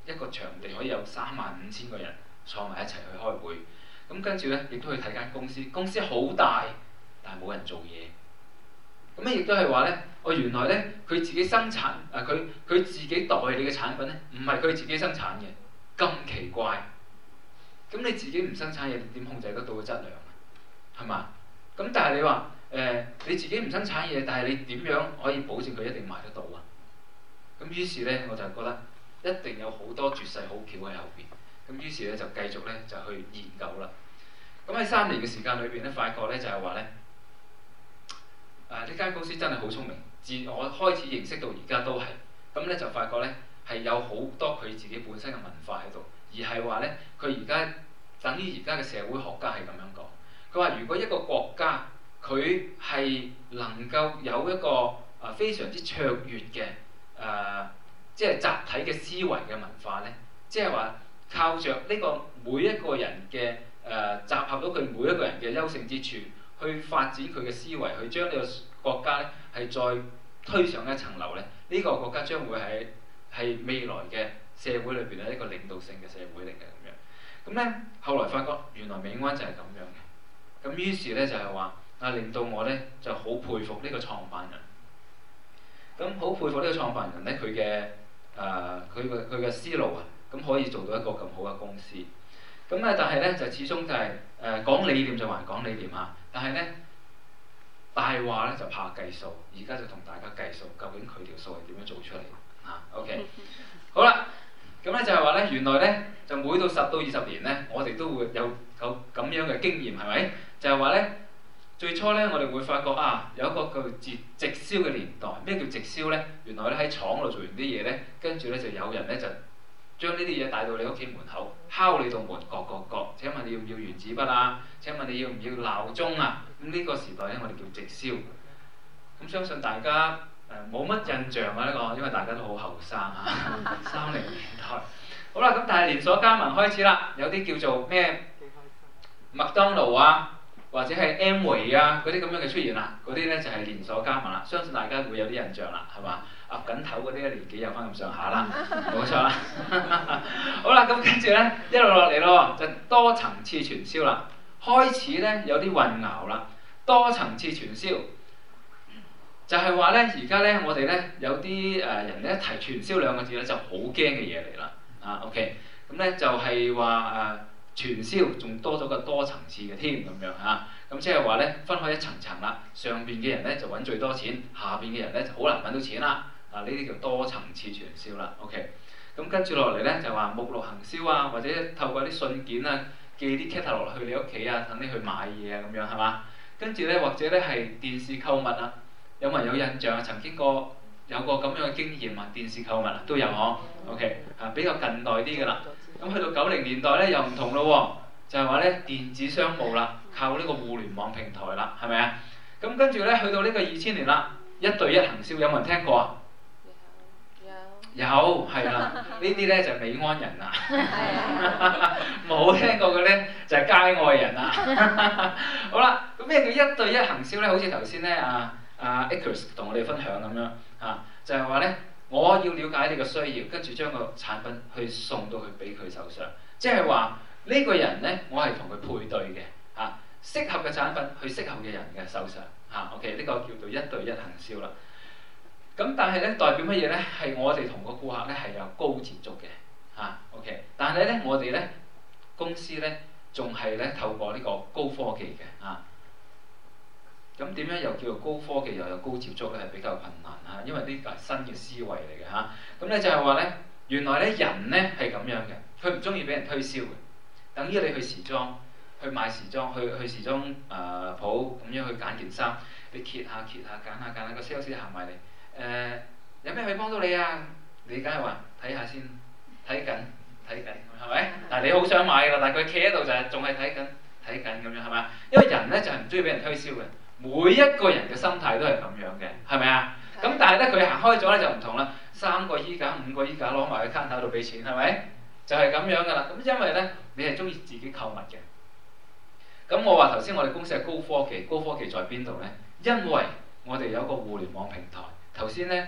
一個場地可以有三萬五千個人坐埋一齊去開會。咁跟住咧，亦都去睇間公司，公司好大，但係冇人做嘢。咁咧亦都係話咧，我原來咧佢自己生產，啊佢佢自己代理嘅產品咧，唔係佢自己生產嘅，咁奇怪。咁你自己唔生產嘢，點控制得到個質量啊？係嘛？咁但係你話誒、呃，你自己唔生產嘢，但係你點樣可以保證佢一定賣得到啊？咁於是咧，我就覺得一定有好多絕世好橋喺後邊。咁於是咧就繼續咧就去研究啦。咁喺三年嘅時間裏邊咧，發覺咧就係話咧，誒呢間公司真係好聰明。自我開始認識到而家都係，咁咧就發覺咧係有好多佢自己本身嘅文化喺度，而係話咧佢而家等於而家嘅社會學家係咁樣講。佢話如果一個國家佢係能夠有一個啊非常之卓越嘅誒，即係集體嘅思維嘅文化咧，即係話。靠着呢個每一個人嘅誒、呃、集合到佢每一個人嘅優勝之處，去發展佢嘅思維，去將呢個國家咧係再推上一層樓咧。呢、這個國家將會係係未來嘅社會裏邊咧一個領導性嘅社會嚟嘅咁樣。咁咧後來發覺原來美安就係咁樣嘅。咁於是咧就係話啊，令到我咧就好佩服呢個創辦人。咁好佩服呢個創辦人咧，佢嘅誒佢嘅佢嘅思路啊。咁可以做到一個咁好嘅公司，咁咧但係咧就始終就係、是、誒、呃、講理念就還講理念嚇，但係咧大話咧就怕計數，而家就同大家計數，究竟佢條數係點樣做出嚟嚇、啊、？OK， 好啦，咁咧就係話咧，原來咧就每到十到二十年咧，我哋都會有有咁樣嘅經驗係咪？就係話咧，最初咧我哋會發覺啊，有一個叫直直銷嘅年代。咩叫直銷咧？原來咧喺廠度做完啲嘢咧，跟住咧就有人咧就將呢啲嘢帶到你屋企門口，敲你道門，各各各。請問你要唔要原子筆啊？請問你要唔要鬧鐘啊？咁呢個時代咧，我哋叫直銷。咁相信大家誒冇乜印象啊呢個，因為大家都好後生嚇，三零年代。好啦，咁但係連鎖加盟開始啦，有啲叫做咩麥當勞啊，或者係 Amway 啊嗰啲咁樣嘅出現啦，嗰啲咧就係連鎖加盟啦。相信大家會有啲印象啦，係嘛？岌緊頭嗰啲年紀有翻咁上下啦，冇錯啦。好啦，咁跟住咧一路落嚟咯，就多層次傳銷啦。開始咧有啲混淆啦，多層次傳銷就係話咧，而家咧我哋咧有啲誒人咧一提傳銷兩個字咧就好驚嘅嘢嚟啦。啊 ，OK， 咁咧就係話誒傳銷仲多咗個多層次嘅添咁樣嚇。咁即係話咧分開一層層啦，上邊嘅人咧就揾最多錢，下邊嘅人咧就好難揾到錢啦。啊！呢啲叫多層次傳銷啦 ，OK。咁跟住落嚟咧就話目錄行銷啊，或者透過啲信件啊寄啲 catalog 落去你屋企啊，等你去買嘢啊咁樣係嘛？跟住咧或者咧係電視購物啊，有冇人有印象啊？曾經過有個咁樣嘅經驗啊，電視購物啊都有嗬 ，OK。啊比較近代啲㗎啦。咁去到九零年代咧又唔同咯喎，就係話咧電子商務啦，靠呢個互聯網平台啦，係咪啊？咁跟住咧去到呢個二千年啦，一對一行銷有冇人聽過啊？有，係啦，呢啲咧就係美安人啊，冇聽過嘅咧就係街外人啊。好啦，咁咩叫一對一行銷咧？好似頭先咧啊啊 Icarus 同我哋分享咁樣啊，就係話咧，我要了解你嘅需要，跟住將個產品去送到去俾佢手上，即係話呢個人咧，我係同佢配對嘅嚇，適合嘅產品去適合嘅人嘅手上嚇。OK， 呢個叫做一對一行銷啦。咁但係咧代表乜嘢咧？係我哋同個顧客咧係有高接觸嘅嚇 ，OK。但係咧我哋咧公司咧仲係咧透過呢個高科技嘅嚇。咁點樣又叫做高科技又有高接觸咧？係比較困難嚇，因為呢個係新嘅思維嚟嘅嚇。咁咧就係話咧，原來咧人咧係咁樣嘅，佢唔中意俾人推銷嘅。等於你去時裝，去買時裝，去去時裝誒鋪咁樣去揀件衫，你揭下揭下揀下揀下，個 sales 行埋嚟。誒、呃、有咩可以幫到你啊？你梗係話睇下先，睇緊睇緊，係咪？但係你好想買㗎，但係佢企喺度就係仲係睇緊睇緊咁樣，係咪？因為人咧就係唔中意俾人推銷嘅，每一個人嘅心態都係咁樣嘅，係咪啊？咁但係咧佢行開咗咧就唔同啦，三個衣架五個衣架攞埋去 counter 度俾錢，係咪？就係、是、咁樣㗎啦。咁因為咧你係中意自己購物嘅。咁我話頭先我哋公司係高科技，高科技在邊度咧？因為我哋有個互聯網平台。頭先咧，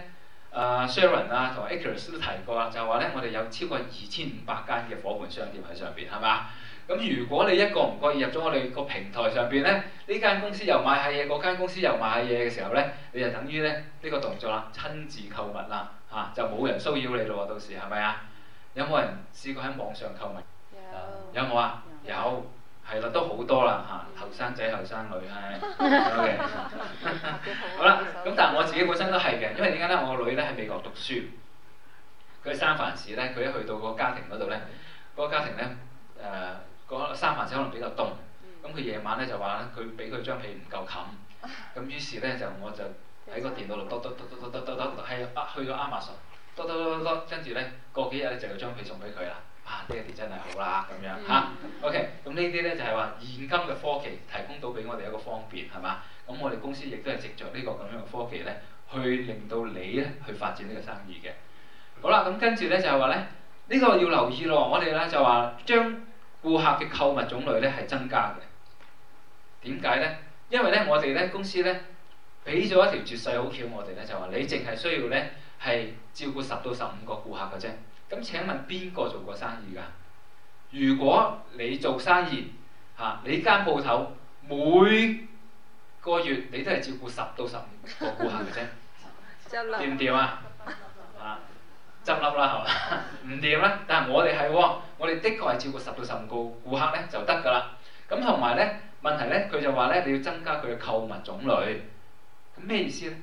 啊 Sharon 啊同埋 Icarus 都提過啦，就係話咧我哋有超過二千五百間嘅伙伴商店喺上邊，係嘛？咁如果你一個唔覺意入咗我哋個平台上邊咧，呢間公司又買下嘢，嗰間公司又買下嘢嘅時候咧，你就等於咧呢個動作啦，親自購物啦，嚇、啊、就冇人騷擾你咯喎，到時係咪啊？有冇人試過喺網上購物？有。有冇啊？有。有係啦，都好多啦嚇，後生仔後生女係 ，OK， 好啦，咁但係我自己本身都係嘅，因為點解咧？我個女咧喺美國讀書，佢喺三藩市咧，佢一去到個家庭嗰度咧，嗰、嗰個家庭咧誒，嗰、呃、三藩市可能比較凍，咁佢夜晚咧就話咧，佢俾佢張被唔夠冚，咁於是咧就我就喺個電腦度嘟嘟嘟嘟嘟嘟嘟係啊去咗 Amazon，嘟嘟嘟嘟嘟，跟住咧過幾日咧就有張被送俾佢啦。啊，爹哋真係好啦，咁樣嚇、啊。OK，咁呢啲咧就係話現今嘅科技提供到俾我哋一個方便，係嘛？咁我哋公司亦都係藉着呢個咁樣嘅科技咧，去令到你咧去發展呢個生意嘅。好啦，咁跟住咧就係話咧，呢、呢個要留意咯。我哋咧就話將顧客嘅購物種類咧係增加嘅。點解咧？因為咧我哋咧公司咧俾咗一條絕世好橋，我哋咧就話你淨係需要咧係照顧十到十五個顧客嘅啫。咁請問邊個做過生意㗎？如果你做生意嚇、啊，你間鋪頭每個月你都係照顧十到十五個顧客嘅啫，掂唔掂啊？啊，執笠啦係嘛？唔掂啦，但係我哋係喎，我哋的確係照顧十到十五個顧客咧就得㗎啦。咁同埋咧問題咧，佢就話咧你要增加佢嘅購物種類，咁咩意思咧？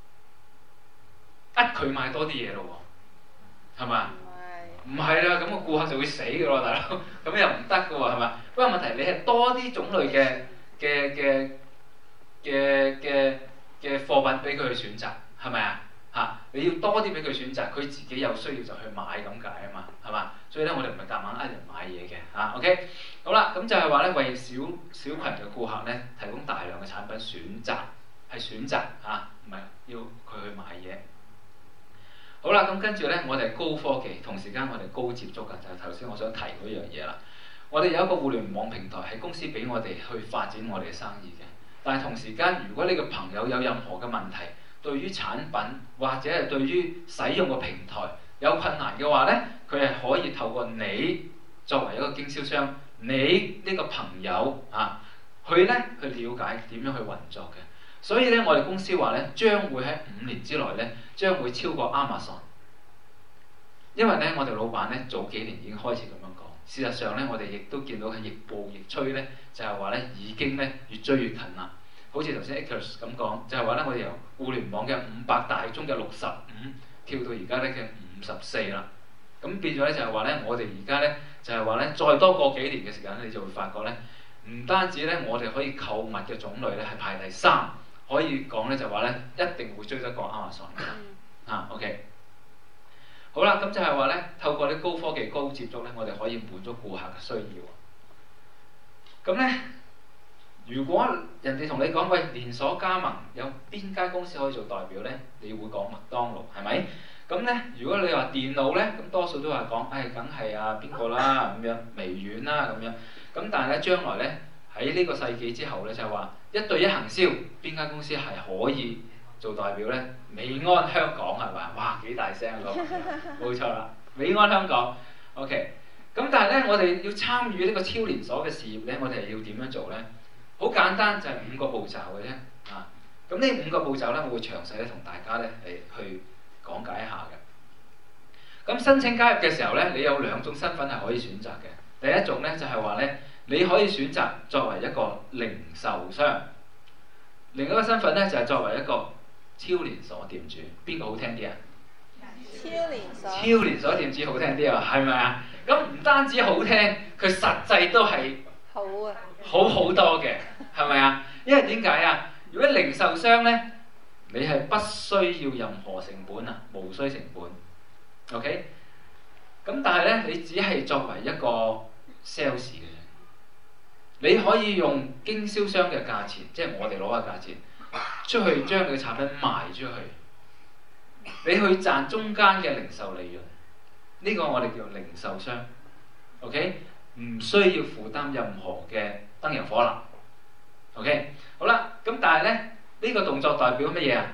呃佢買多啲嘢咯喎，係嘛？唔係啦，咁個顧客就會死㗎喎，大佬，咁又唔得㗎喎，係嘛？不過問題你係多啲種類嘅嘅嘅嘅嘅嘅貨品俾佢去選擇，係咪啊？嚇，你要多啲俾佢選擇，佢自己有需要就去買咁解啊嘛，係嘛？所以咧，我哋唔係夾硬呃人買嘢嘅嚇 ，OK？ 好啦，咁就係話咧，為小小群嘅顧客咧提供大量嘅產品選擇，係選擇嚇，唔係要佢去買嘢。好啦，咁跟住咧，我哋係高科技，同時間我哋高接觸嘅，就係頭先我想提嗰樣嘢啦。我哋有一個互聯網平台，係公司俾我哋去發展我哋嘅生意嘅。但係同時間，如果你個朋友有任何嘅問題，對於產品或者係對於使用個平台有困難嘅話咧，佢係可以透過你作為一個經銷商，你呢個朋友啊，去咧去了解點樣去運作嘅。所以咧，我哋公司話咧，將會喺五年之內咧，將會超過 Amazon。因為咧，我哋老闆咧早幾年已經開始咁樣講。事實上咧，我哋亦都見到係逆步逆趨咧，就係話咧已經咧越追越近啦。好似頭先 Icarus 咁講，就係話咧，我哋由互聯網嘅五百大中嘅六十五跳到而家咧嘅五十四啦。咁變咗咧就係話咧，我哋而家咧就係話咧，再多過幾年嘅時間咧，你就會發覺咧，唔單止咧，我哋可以購物嘅種類咧係排第三。可以講咧就話咧，一定會追得過 Amazon 嘅啦。啊 ，OK， 好啦，咁就係話咧，透過啲高科技、高接觸咧，我哋可以滿足顧客嘅需要。咁咧，如果人哋同你講喂，連鎖加盟有邊間公司可以做代表咧？你會講麥當勞係咪？咁咧，如果你話電腦咧，咁多數都話講，誒梗係啊邊個啦咁樣，微軟啦咁樣。咁但係咧，將來咧喺呢個世紀之後咧，就係話一對一行銷，邊間公司係可以做代表咧？美安香港係咪？哇幾大聲個，冇錯啦，美安香港。OK， 咁但係咧，我哋要參與呢個超連鎖嘅事業咧，我哋係要點樣做咧？好簡單，就係五個步驟嘅啫。啊，咁呢五個步驟咧，我會詳細咧同大家咧係去講解一下嘅。咁申請加入嘅時候咧，你有兩種身份係可以選擇嘅。第一種咧就係話咧，你可以選擇作為一個零售商，另一個身份咧就係作為一個超連鎖店主。邊個好聽啲啊？ 超連鎖。 超連鎖店主好聽啲啊，係咪啊？咁唔單止好聽，佢實際都係好啊， 好好多嘅，係咪啊？因為點解啊？如果零售商咧，你係不需要任何成本啊，無需成本。OK， 咁但係咧，你只係作為一個 sales 嘅啫，你可以用經銷商嘅價錢，即係我哋攞嘅價錢，出去將你嘅產品賣出去，你去賺中間嘅零售利潤，呢個我哋叫零售商。OK， 唔需要負擔任何嘅燈油火蠟。OK， 好啦，咁但係咧，呢個動作代表乜嘢啊？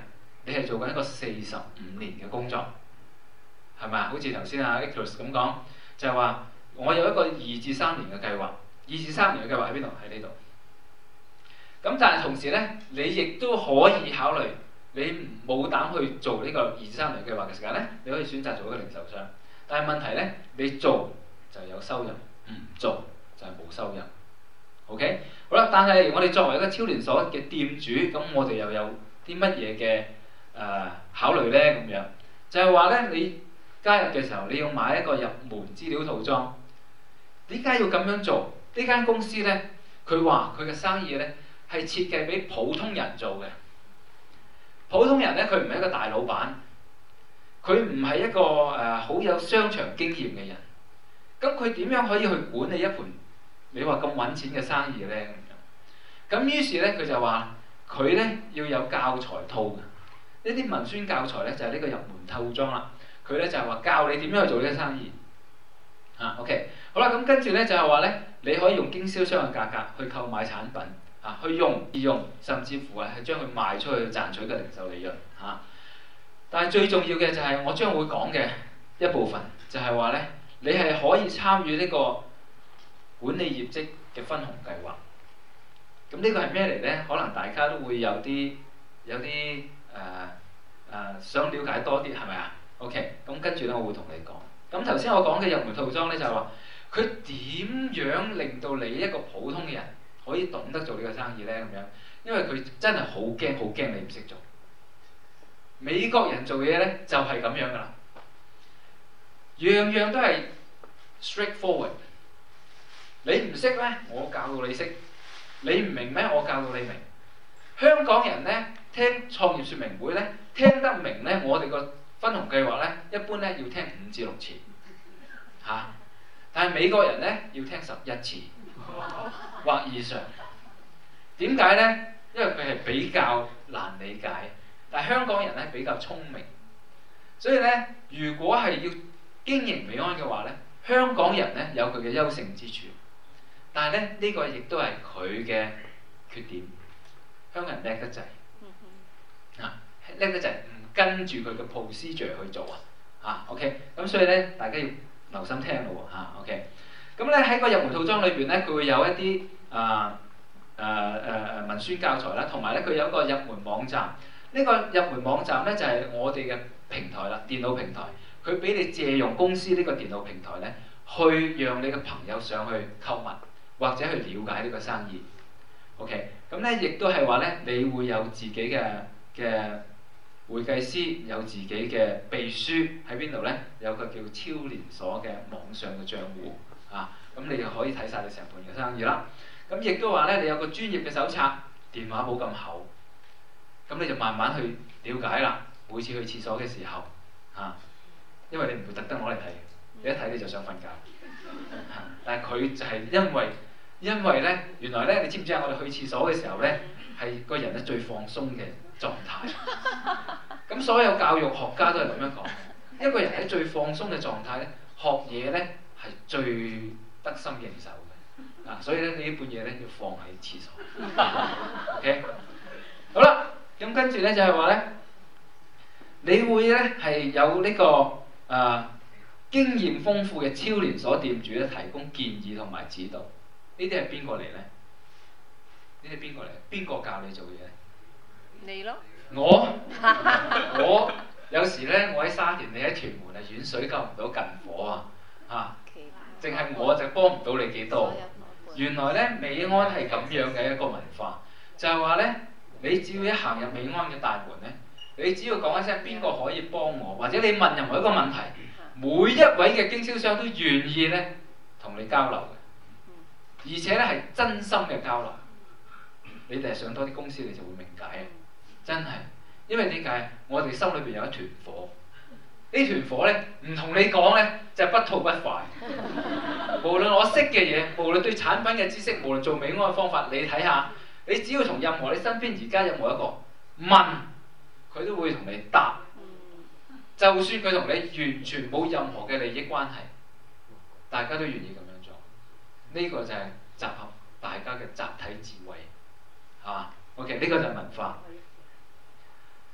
你係做緊一個四十五年嘅工作，係咪啊？好似頭先阿 Eclus 咁講，就係話我有一個二至三年嘅計劃，二至三年嘅計劃喺邊度？喺呢度。咁但係同時咧，你亦都可以考慮，你冇膽去做呢個二至三年計劃嘅時間咧，你可以選擇做一個零售商。但係問題咧，你做就有收入，唔做就係冇收入。OK， 好啦，但係我哋作為一個超連鎖嘅店主，咁我哋又有啲乜嘢嘅誒考慮咧？咁樣就係話咧，你加入嘅時候，你要買一個入門資料套裝。點解要咁樣做？呢間公司咧，佢話佢嘅生意咧係設計俾普通人做嘅。普通人咧，佢唔係一個大老闆，佢唔係一個誒好、呃、有商場經驗嘅人。咁佢點樣可以去管理一盤你話咁揾錢嘅生意咧？咁樣咁於是咧，佢就話佢咧要有教材套嘅。呢啲文宣教材咧就係、是、呢個入門套裝啦。佢咧就係、是、話教你點樣去做呢個生意。啊 ，OK， 好啦，咁跟住咧就係話咧，你可以用經銷商嘅價格去購買產品，啊，去用自用，甚至乎係將佢賣出去賺取嘅零售利潤，嚇、啊。但係最重要嘅就係我將會講嘅一部分，就係話咧，你係可以參與呢個管理業績嘅分紅計劃。咁呢個係咩嚟咧？可能大家都會有啲有啲誒誒想了解多啲，係咪啊 ？OK， 咁跟住咧，我會同你講。咁頭先我講嘅入門套裝咧，就係話佢點樣令到你一個普通嘅人可以懂得做呢個生意咧？咁樣，因為佢真係好驚，好驚你唔識做。美國人做嘢咧就係咁樣噶啦，樣樣都係 straightforward。你唔識咧，我教到你識；你唔明咩，我教到你明。香港人咧聽創業說明會咧，聽得明咧，我哋個分紅計劃咧，一般咧要聽五至六次，嚇、啊。但係美國人咧要聽十一次或以上。點解咧？因為佢係比較難理解，但係香港人咧比較聰明。所以咧，如果係要經營美安嘅話咧，香港人咧有佢嘅優勝之處，但係咧呢、呢個亦都係佢嘅缺點。香港人叻得滯，啊叻得滯。跟住佢嘅 procedure 去做啊，啊 OK， 咁所以咧大家要留心聽咯喎，嚇 OK，咁咧喺個入門套裝裏邊咧，佢會有一啲啊誒誒誒文宣教材啦，同埋咧佢有一個入門網站。呢、呢個入門網站咧就係、是、我哋嘅平台啦，電腦平台，佢俾你借用公司呢個電腦平台咧，去讓你嘅朋友上去購物或者去了解呢個生意。OK，咁咧亦都係話咧，你會有自己嘅嘅。會計師有自己嘅秘書喺邊度呢？有個叫超連鎖嘅網上嘅賬戶啊，咁你就可以睇晒你成盤嘅生意啦。咁亦都話呢，你有個專業嘅手冊，電話冇咁厚，咁你就慢慢去了解啦。每次去廁所嘅時候，嚇、啊，因為你唔會特登攞嚟睇，你一睇你就想瞓覺。啊、但係佢就係因為因為呢，原來呢，你知唔知啊？我哋去廁所嘅時候呢，係個人咧最放鬆嘅狀態，咁所有教育學家都係咁樣講。一個人喺最放鬆嘅狀態咧，學嘢咧係最得心應手嘅。啊，所以咧呢本嘢咧要放喺廁所。OK， 好啦，咁跟住咧就係話咧，你會咧係有呢、這個誒、呃、經驗豐富嘅超連鎖店主咧提供建議同埋指導。呢啲係邊個嚟咧？呢啲邊個嚟？邊個教你做嘢？ 你咯， 我我有時咧，我喺沙田，你喺屯門啊，遠水救唔到近火啊，嚇！淨係我就幫唔到你幾多。原來咧，美安係咁樣嘅一個文化，就係話咧，你只要一行入美安嘅大門咧，你只要講一聲邊個可以幫我，或者你問任何一個問題，每一位嘅經銷商都願意咧同你交流嘅，而且咧係真心嘅交流。你哋係上多啲公司，你就會明解啊！真係，因為點解？我哋心裏邊有一團火，呢團火咧唔同你講咧，就係、是、不吐不快。無論我識嘅嘢，無論對產品嘅知識，無論做美安嘅方法，你睇下，你只要同任何你身邊而家任何一個問，佢都會同你答。就算佢同你完全冇任何嘅利益關係，大家都願意咁樣做。呢、這個就係集合大家嘅集體智慧。啊 ，OK， 呢個就係文化。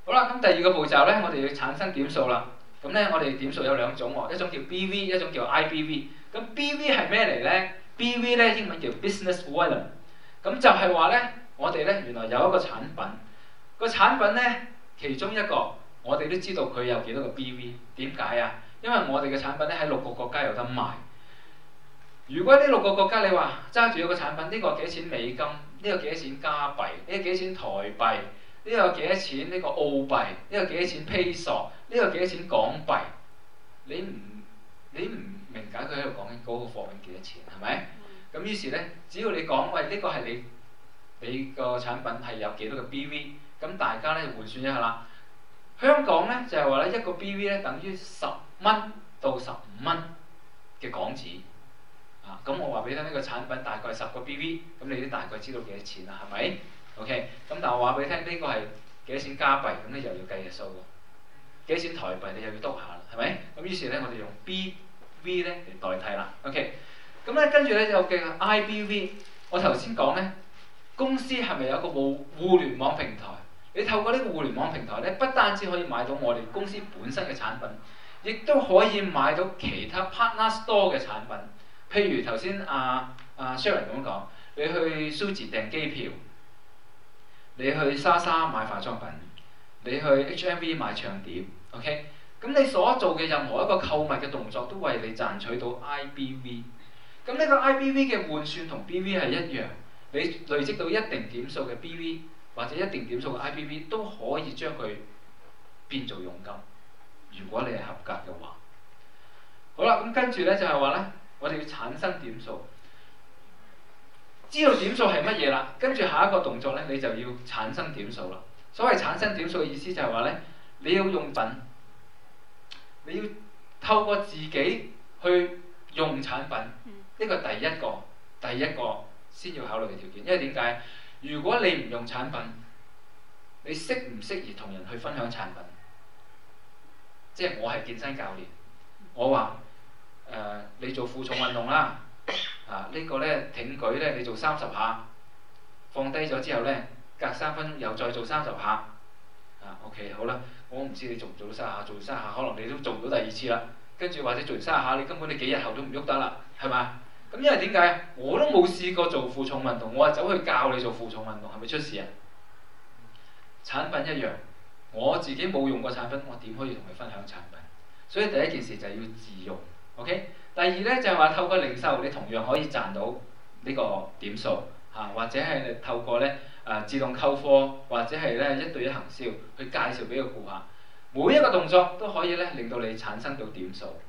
好啦，咁第二個步驟咧，我哋要產生點數啦。咁咧，我哋點數有兩種喎，一種叫 B V， 一種叫 I B V。咁 B V 係咩嚟咧 ？B V 咧英文叫 business volume。咁就係話咧，我哋咧原來有一個產品，個產品咧其中一個，我哋都知道佢有幾多個 B V。點解啊？因為我哋嘅產品咧喺六個國家有得賣。如果呢六個國家你話揸住一個產品，呢個幾錢美金？呢個幾多錢加幣？呢個幾多錢台幣？呢個幾多錢？呢個澳幣？呢個幾多錢 peso？呢個幾多錢港幣？你唔你唔明解佢喺度講緊嗰個貨品幾多錢係咪？咁於是咧，只要你講喂呢個係你你個產品係有幾多個 B V， 咁大家咧換算一下啦。香港咧就係話咧一個 B V 咧等於十蚊到十五蚊嘅港紙。啊，咁我話俾你聽，呢個產品大概十個 B V， 咁你都大概知道幾多錢啦，係咪 ？OK，咁但係我話俾你聽，呢個係幾多錢加幣，咁你又要計嘅數喎。幾多錢台幣你又要篤下啦，係咪？咁於是咧，我哋用 B V 咧嚟代替啦。OK，咁咧跟住咧有嘅 I B V， 我頭先講咧，公司係咪有一個互互聯網平台？你透過呢個互聯網平台咧，不單止可以買到我哋公司本身嘅產品，亦都可以買到其他 partner store 嘅產品。譬如頭先阿阿 Sharon 咁講，你去 Suzy 訂機票，你去莎莎買化妝品，你去 H M V 買唱碟 ，OK？ 咁你所做嘅任何一個購物嘅動作，都為你賺取到 I B V。咁呢個 I B V 嘅換算同 B V 係一樣，你累積到一定點數嘅 B V 或者一定點數嘅 I B V 都可以將佢變做佣金。如果你係合格嘅話，好啦，咁跟住咧就係話咧。我哋要產生點數，知道點數係乜嘢啦，跟住下一個動作咧，你就要產生點數啦。所謂產生點數嘅意思就係話咧，你要用品，你要透過自己去用產品，呢個第一個，第一個先要考慮嘅條件。因為點解？如果你唔用產品，你適唔適宜同人去分享產品？即係我係健身教練，我話。誒、呃，你做負重運動啦，啊、這個、呢個咧挺舉咧，你做三十下，放低咗之後咧，隔三分鐘又再做三十下，啊 OK 好啦，我唔知你做唔做到三十下，做完三十下可能你都做唔到第二次啦，跟住或者做完三十下你根本你幾日後都唔喐得啦，係嘛？咁因為點解？我都冇試過做負重運動，我係走去教你做負重運動，係咪出事啊？產品一樣，我自己冇用過產品，我點可以同佢分享產品？所以第一件事就係要自用。OK， 第二咧就係、是、話透過零售，你同樣可以賺到呢個點數嚇、啊，或者係你透過咧誒、呃、自動購貨，或者係咧一對一行銷去介紹俾個顧客，每一個動作都可以咧令到你產生到點數。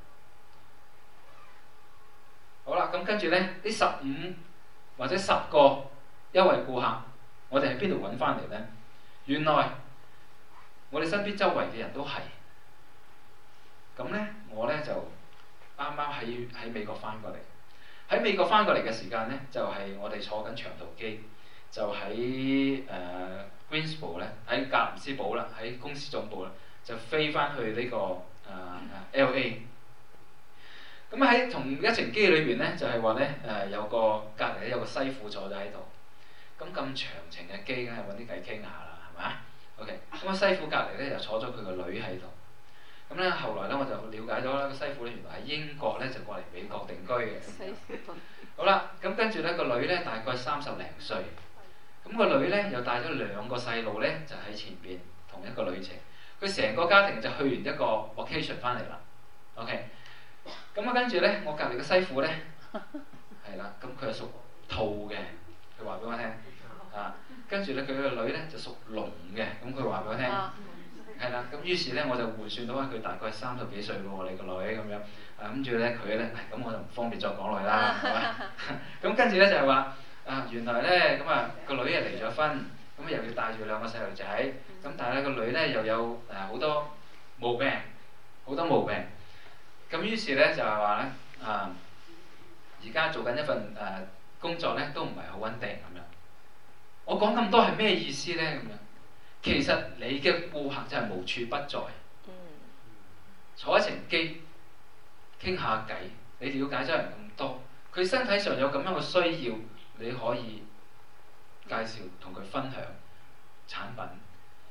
好啦，咁跟住咧呢十五或者十個優惠顧客，我哋喺邊度揾翻嚟咧？原來我哋身邊周圍嘅人都係，咁咧我咧就。啱啱喺喺美國翻過嚟，喺美國翻過嚟嘅時間咧，就係、是、我哋坐緊長途機，就喺誒 Greensboro 咧，喺、呃、格林斯堡啦，喺公司總部啦，就飛翻去呢、這個誒、呃、L A。咁喺同一程機裏邊咧，就係話咧誒有個隔離咧有個西婦坐咗喺度，咁咁長程嘅機，梗係揾啲偈傾下啦，係咪啊 ？OK，咁啊西婦隔離咧又坐咗佢個女喺度。咁咧，後來咧我就了解咗啦，個西婦咧原來喺英國咧就過嚟美國定居嘅。好啦，咁跟住咧個女咧大概三十零歲，咁個女咧又帶咗兩個細路咧就喺前邊同一個旅程，佢成個家庭就去完一個 vacation 翻嚟啦。OK，咁啊跟住咧我隔離個西婦咧係啦，咁佢係屬兔嘅，佢話俾我聽啊，跟住咧佢個女咧就屬龍嘅，咁佢話俾我聽。係啦，咁於是咧我就換算到佢大概三十幾歲咯喎，你個女咁樣，啊跟住咧佢咧，咁我就唔方便再講落去啦，係咪？咁跟住咧就係話，啊原來咧咁啊個女啊離咗婚，咁又要帶住兩個細路仔，咁但係咧個女咧又有誒好多毛病，好多毛病，咁於是咧就係話咧，啊而家做緊一份誒、啊、工作咧都唔係好穩定咁樣。我講咁多係咩意思咧？咁樣？其實你嘅顧客真係無處不在，坐一程機傾下偈，你了解咗人咁多，佢身體上有咁樣嘅需要，你可以介紹同佢分享產品。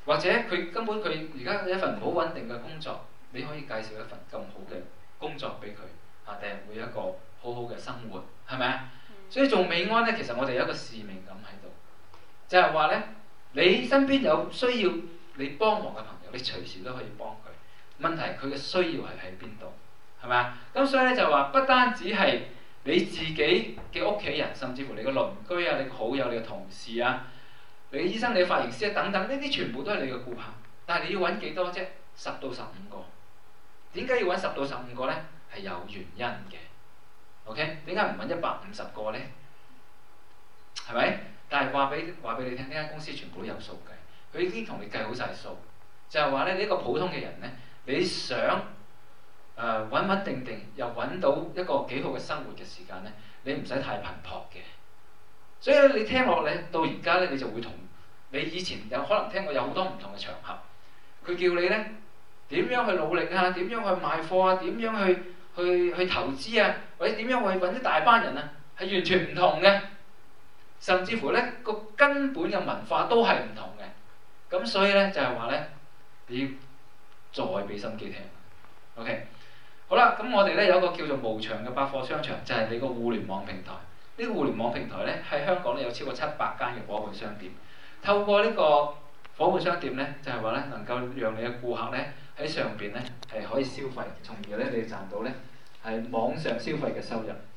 或者佢根本佢而家一份唔好穩定嘅工作，你可以介紹一份咁好嘅工作俾佢，啊，第日會有一個好好嘅生活，係咪啊？所以做美安咧，其實我哋有一個使命感喺度，就係話咧，你身邊有需要你幫忙嘅朋友，你隨時都可以幫佢。問題佢嘅需要係喺邊度，係咪啊？咁所以咧就話不單止係你自己嘅屋企人，甚至乎你嘅鄰居啊、你嘅好友、你嘅同事啊、你嘅醫生、你嘅髮型師啊等等，呢啲全部都係你嘅顧客。但係你要揾幾多啫？十到十五個。點解要揾十到十五個咧？係有原因嘅。OK？ 點解唔揾一百五十個咧？係咪？但係話俾話俾你聽，呢間公司全部都有數計，佢已經同你計好晒數，就係話咧，你一個普通嘅人咧，你想誒穩穩定定又揾到一個幾好嘅生活嘅時間咧，你唔使太頻撲嘅。所以你聽落嚟到而家咧，你就會同你以前有可能聽過有好多唔同嘅場合，佢叫你咧點樣去努力啊，點樣去賣貨啊，點樣去去去投資啊，或者點樣去揾一大班人啊，係完全唔同嘅。甚至乎咧個根本嘅文化都係唔同嘅，咁所以咧就係話咧，你要再俾心機聽。OK， 好啦，咁我哋咧有一個叫做無牆嘅百貨商場，就係、是、你個互聯網平台。呢、這個互聯網平台咧喺香港咧有超過七百間嘅伙伴商店。透過呢個伙伴商店咧，就係話咧能夠讓你嘅顧客咧喺上邊咧係可以消費，從而咧你賺到咧係網上消費嘅收入。